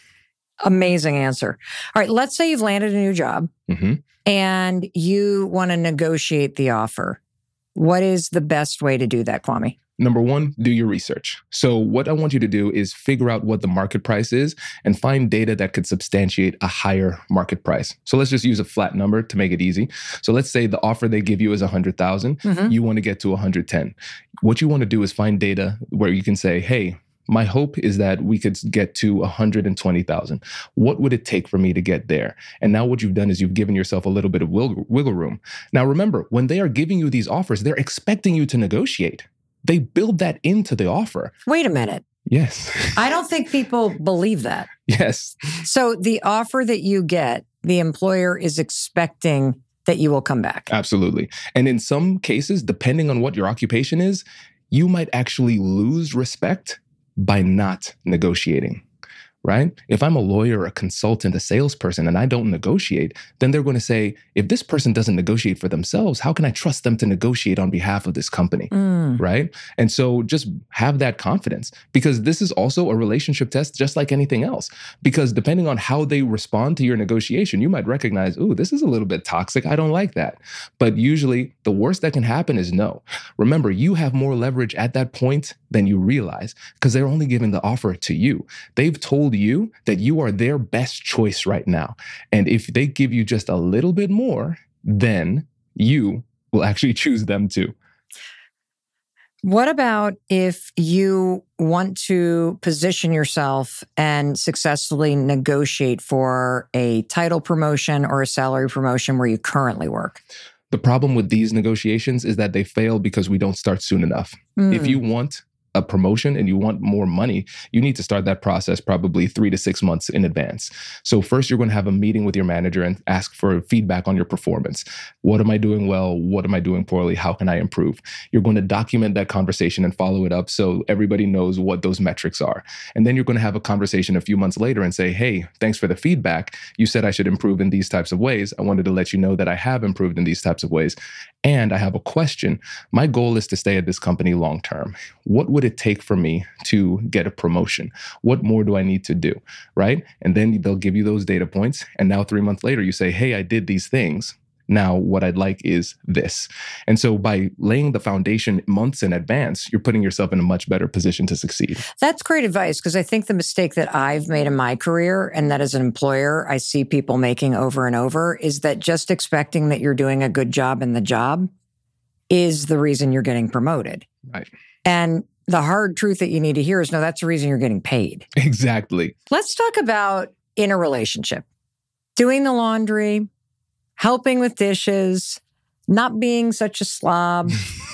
Amazing answer. All right, let's say you've landed a new job mm-hmm. and you want to negotiate the offer. What is the best way to do that, Kwame? Number one, do your research. So what I want you to do is figure out what the market price is and find data that could substantiate a higher market price. So let's just use a flat number to make it easy. So let's say the offer they give you is one hundred thousand dollars. Mm-hmm. You want to get to one hundred ten thousand dollars. What you want to do is find data where you can say, hey, my hope is that we could get to one hundred twenty thousand. What would it take for me to get there? And now what you've done is you've given yourself a little bit of wiggle room. Now, remember, when they are giving you these offers, they're expecting you to negotiate. they build that into the offer. Wait a minute. Yes. I don't think people believe that. Yes. So the offer that you get, the employer is expecting that you will come back. Absolutely. And in some cases, depending on what your occupation is, you might actually lose respect by not negotiating. Right? If I'm a lawyer, a consultant, a salesperson, and I don't negotiate, then they're going to say, if this person doesn't negotiate for themselves, how can I trust them to negotiate on behalf of this company? Mm. Right? And so just have that confidence, because this is also a relationship test just like anything else. Because depending on how they respond to your negotiation, you might recognize, ooh, this is a little bit toxic. I don't like that. But usually the worst that can happen is no. Remember, you have more leverage at that point than you realize, because they're only giving the offer to you. They've told you that you are their best choice right now. And if they give you just a little bit more, then you will actually choose them too. What about if you want to position yourself and successfully negotiate for a title promotion or a salary promotion where you currently work? The problem with these negotiations is that they fail because we don't start soon enough. Mm. If you want a promotion and you want more money, you need to start that process probably three to six months in advance. So first, you're going to have a meeting with your manager and ask for feedback on your performance. What am I doing well? What am I doing poorly? How can I improve? You're going to document that conversation and follow it up so everybody knows what those metrics are. And then you're going to have a conversation a few months later and say, hey, thanks for the feedback. You said I should improve in these types of ways. I wanted to let you know that I have improved in these types of ways. And I have a question. My goal is to stay at this company long term. What would it take for me to get a promotion? What more do I need to do? Right? And then they'll give you those data points. And now three months later, you say, hey, I did these things. Now, what I'd like is this. And so by laying the foundation months in advance, you're putting yourself in a much better position to succeed. That's great advice, because I think the mistake that I've made in my career, and that as an employer, I see people making over and over, is that just expecting that you're doing a good job in the job is the reason you're getting promoted. Right. And the hard truth that you need to hear is, no, that's the reason you're getting paid. Exactly. Let's talk about in a relationship, doing the laundry, helping with dishes, not being such a slob.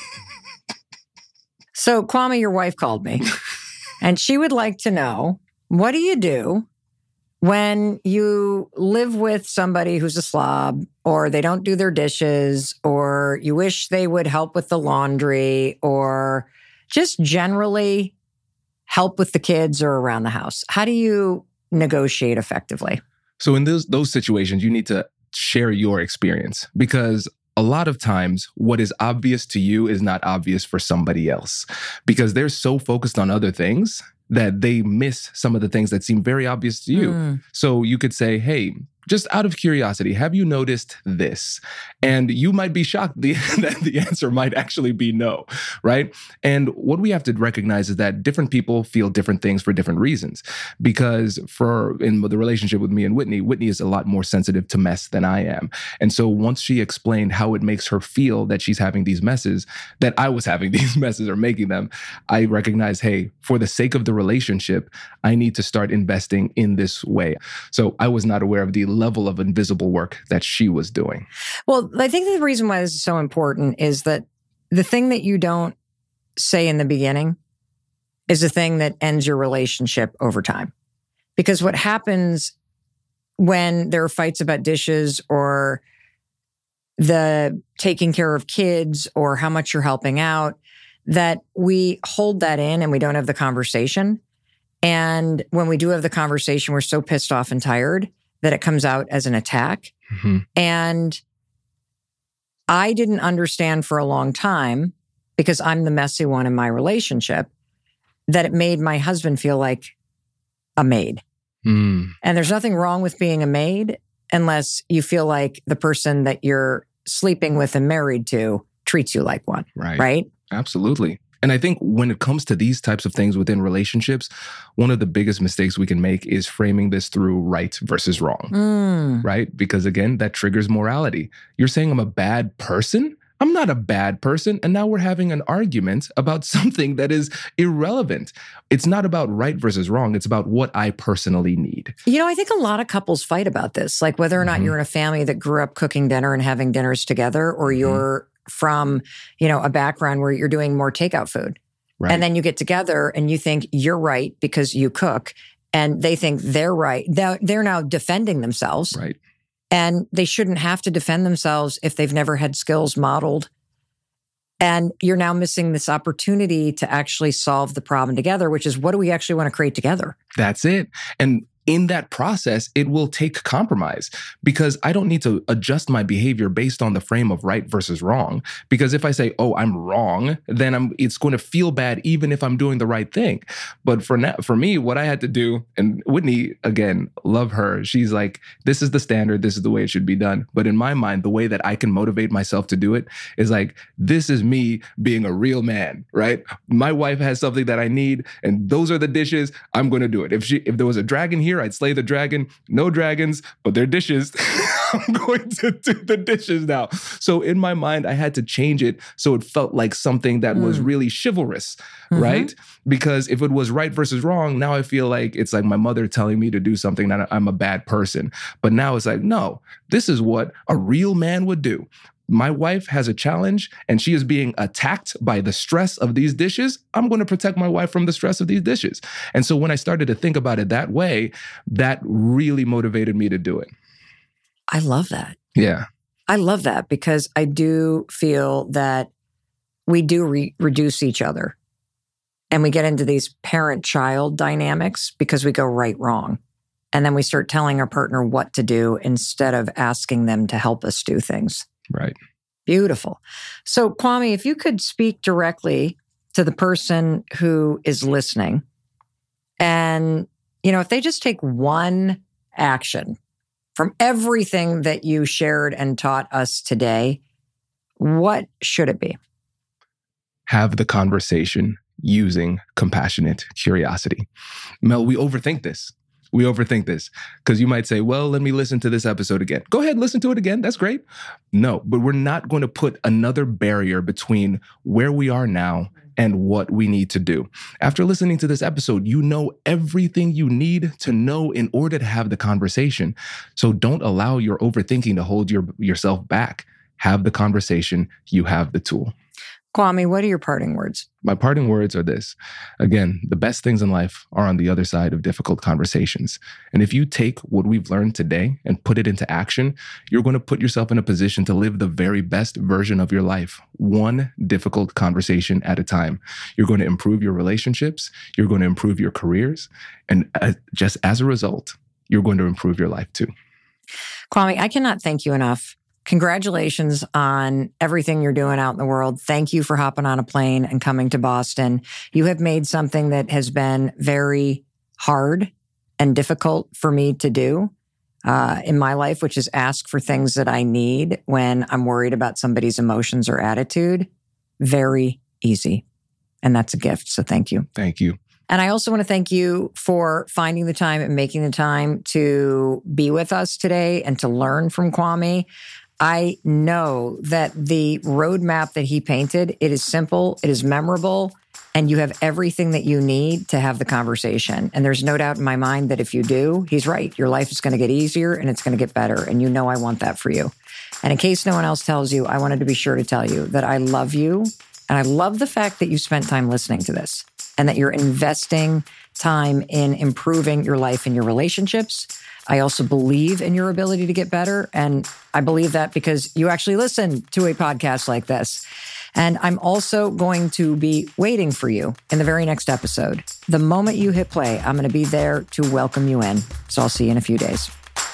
So Kwame, your wife called me and she would like to know, what do you do when you live with somebody who's a slob, or they don't do their dishes, or you wish they would help with the laundry, or just generally help with the kids or around the house? How do you negotiate effectively? So in those those situations, you need to share your experience, because a lot of times what is obvious to you is not obvious for somebody else, because they're so focused on other things that they miss some of the things that seem very obvious to you. Mm. So you could say, hey, just out of curiosity, have you noticed this? And you might be shocked the, that the answer might actually be no, right? And what we have to recognize is that different people feel different things for different reasons. Because for in the relationship with me and Whitney, Whitney is a lot more sensitive to mess than I am. And so once she explained how it makes her feel that she's having these messes, that I was having these messes or making them, I recognized, hey, for the sake of the relationship, I need to start investing in this way. So I was not aware of the level of invisible work that she was doing. Well, I think the reason why this is so important is that the thing that you don't say in the beginning is the thing that ends your relationship over time. Because what happens when there are fights about dishes or the taking care of kids or how much you're helping out, that we hold that in and we don't have the conversation. And when we do have the conversation, we're so pissed off and tired that it comes out as an attack. Mm-hmm. And I didn't understand for a long time, because I'm the messy one in my relationship, that it made my husband feel like a maid. Mm. And there's nothing wrong with being a maid unless you feel like the person that you're sleeping with and married to treats you like one. Right. Right? Absolutely. And I think when it comes to these types of things within relationships, one of the biggest mistakes we can make is framing this through right versus wrong, mm. right? Because again, that triggers morality. You're saying I'm a bad person? I'm not a bad person. And now we're having an argument about something that is irrelevant. It's not about right versus wrong. It's about what I personally need. You know, I think a lot of couples fight about this, like whether or not mm-hmm. you're in a family that grew up cooking dinner and having dinners together, or mm-hmm. you're from, you know, a background where you're doing more takeout food. Right. And then you get together and you think you're right because you cook, and they think they're right. They're, they're now defending themselves. Right. And they shouldn't have to defend themselves if they've never had skills modeled. And you're now missing this opportunity to actually solve the problem together, which is, what do we actually want to create together? That's it. And in that process, it will take compromise, because I don't need to adjust my behavior based on the frame of right versus wrong. Because if I say, oh, I'm wrong, then I'm, it's going to feel bad even if I'm doing the right thing. But for now, for me, what I had to do, and Whitney, again, love her. She's like, this is the standard. This is the way it should be done. But in my mind, the way that I can motivate myself to do it is like, this is me being a real man, right? My wife has something that I need, and those are the dishes. I'm going to do it. If she, if there was a dragon here, I'd slay the dragon. No dragons, but they're dishes. I'm going to do the dishes now. So in my mind, I had to change it so it felt like something that mm. was really chivalrous, mm-hmm. right? Because if it was right versus wrong, now I feel like it's like my mother telling me to do something that I'm a bad person. But now it's like, no, this is what a real man would do. My wife has a challenge and she is being attacked by the stress of these dishes. I'm going to protect my wife from the stress of these dishes. And so when I started to think about it that way, that really motivated me to do it. I love that. Yeah. I love that, because I do feel that we do re- reduce each other, and we get into these parent-child dynamics because we go right, wrong. And then we start telling our partner what to do instead of asking them to help us do things. Right. Beautiful. So, Kwame, if you could speak directly to the person who is listening, and, you know, if they just take one action from everything that you shared and taught us today, what should it be? Have the conversation using compassionate curiosity. Mel, we overthink this. We overthink this because you might say, well, let me listen to this episode again. Go ahead, listen to it again. That's great. No, but we're not going to put another barrier between where we are now and what we need to do. After listening to this episode, you know everything you need to know in order to have the conversation. So don't allow your overthinking to hold your, yourself back. Have the conversation. You have the tool. Kwame, what are your parting words? My parting words are this. Again, the best things in life are on the other side of difficult conversations. And if you take what we've learned today and put it into action, you're going to put yourself in a position to live the very best version of your life, one difficult conversation at a time. You're going to improve your relationships. You're going to improve your careers. And uh, just as a result, you're going to improve your life too. Kwame, I cannot thank you enough. Congratulations on everything you're doing out in the world. Thank you for hopping on a plane and coming to Boston. You have made something that has been very hard and difficult for me to do uh, in my life, which is ask for things that I need when I'm worried about somebody's emotions or attitude. Very easy. And that's a gift. So thank you. Thank you. And I also want to thank you for finding the time and making the time to be with us today and to learn from Kwame. I know that the roadmap that he painted, it is simple, it is memorable, and you have everything that you need to have the conversation. And there's no doubt in my mind that if you do, he's right. Your life is going to get easier and it's going to get better. And you know I want that for you. And in case no one else tells you, I wanted to be sure to tell you that I love you. And I love the fact that you spent time listening to this and that you're investing time in improving your life and your relationships. I also believe in your ability to get better. And I believe that because you actually listen to a podcast like this. And I'm also going to be waiting for you in the very next episode. The moment you hit play, I'm going to be there to welcome you in. So I'll see you in a few days.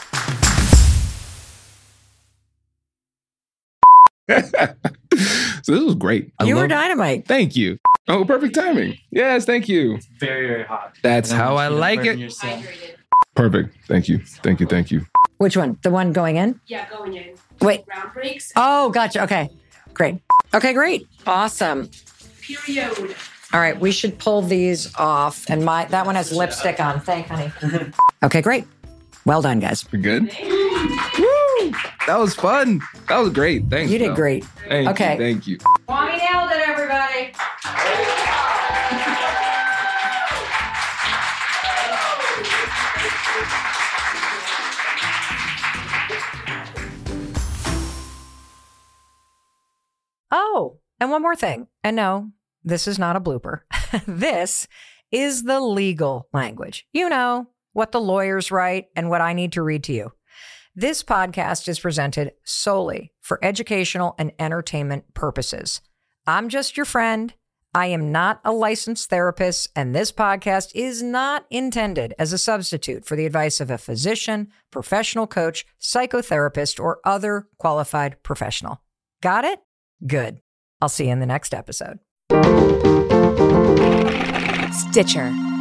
So this was great. I you love- were dynamite. Thank you. Oh, perfect timing. Yes, thank you. It's very, very hot. That's how I like it. Perfect. Thank you. Thank you. Thank you. Which one? The one going in? Yeah, going in. Wait. Round breaks. Oh, gotcha. Okay. Great. Okay, great. Awesome. Period. All right, we should pull these off. And my that one has lipstick on. Thank, honey. Okay, great. Well done, guys. We're good. Woo! That was fun. That was great. Thanks. You did Mel. great. Thank Okay. you. Thank you. Kwame nailed it, everybody. one more thing. And no, this is not a blooper. This is the legal language. You know, what the lawyers write and what I need to read to you. This podcast is presented solely for educational and entertainment purposes. I'm just your friend. I am not a licensed therapist, and this podcast is not intended as a substitute for the advice of a physician, professional coach, psychotherapist, or other qualified professional. Got it? Good. I'll see you in the next episode. Stitcher.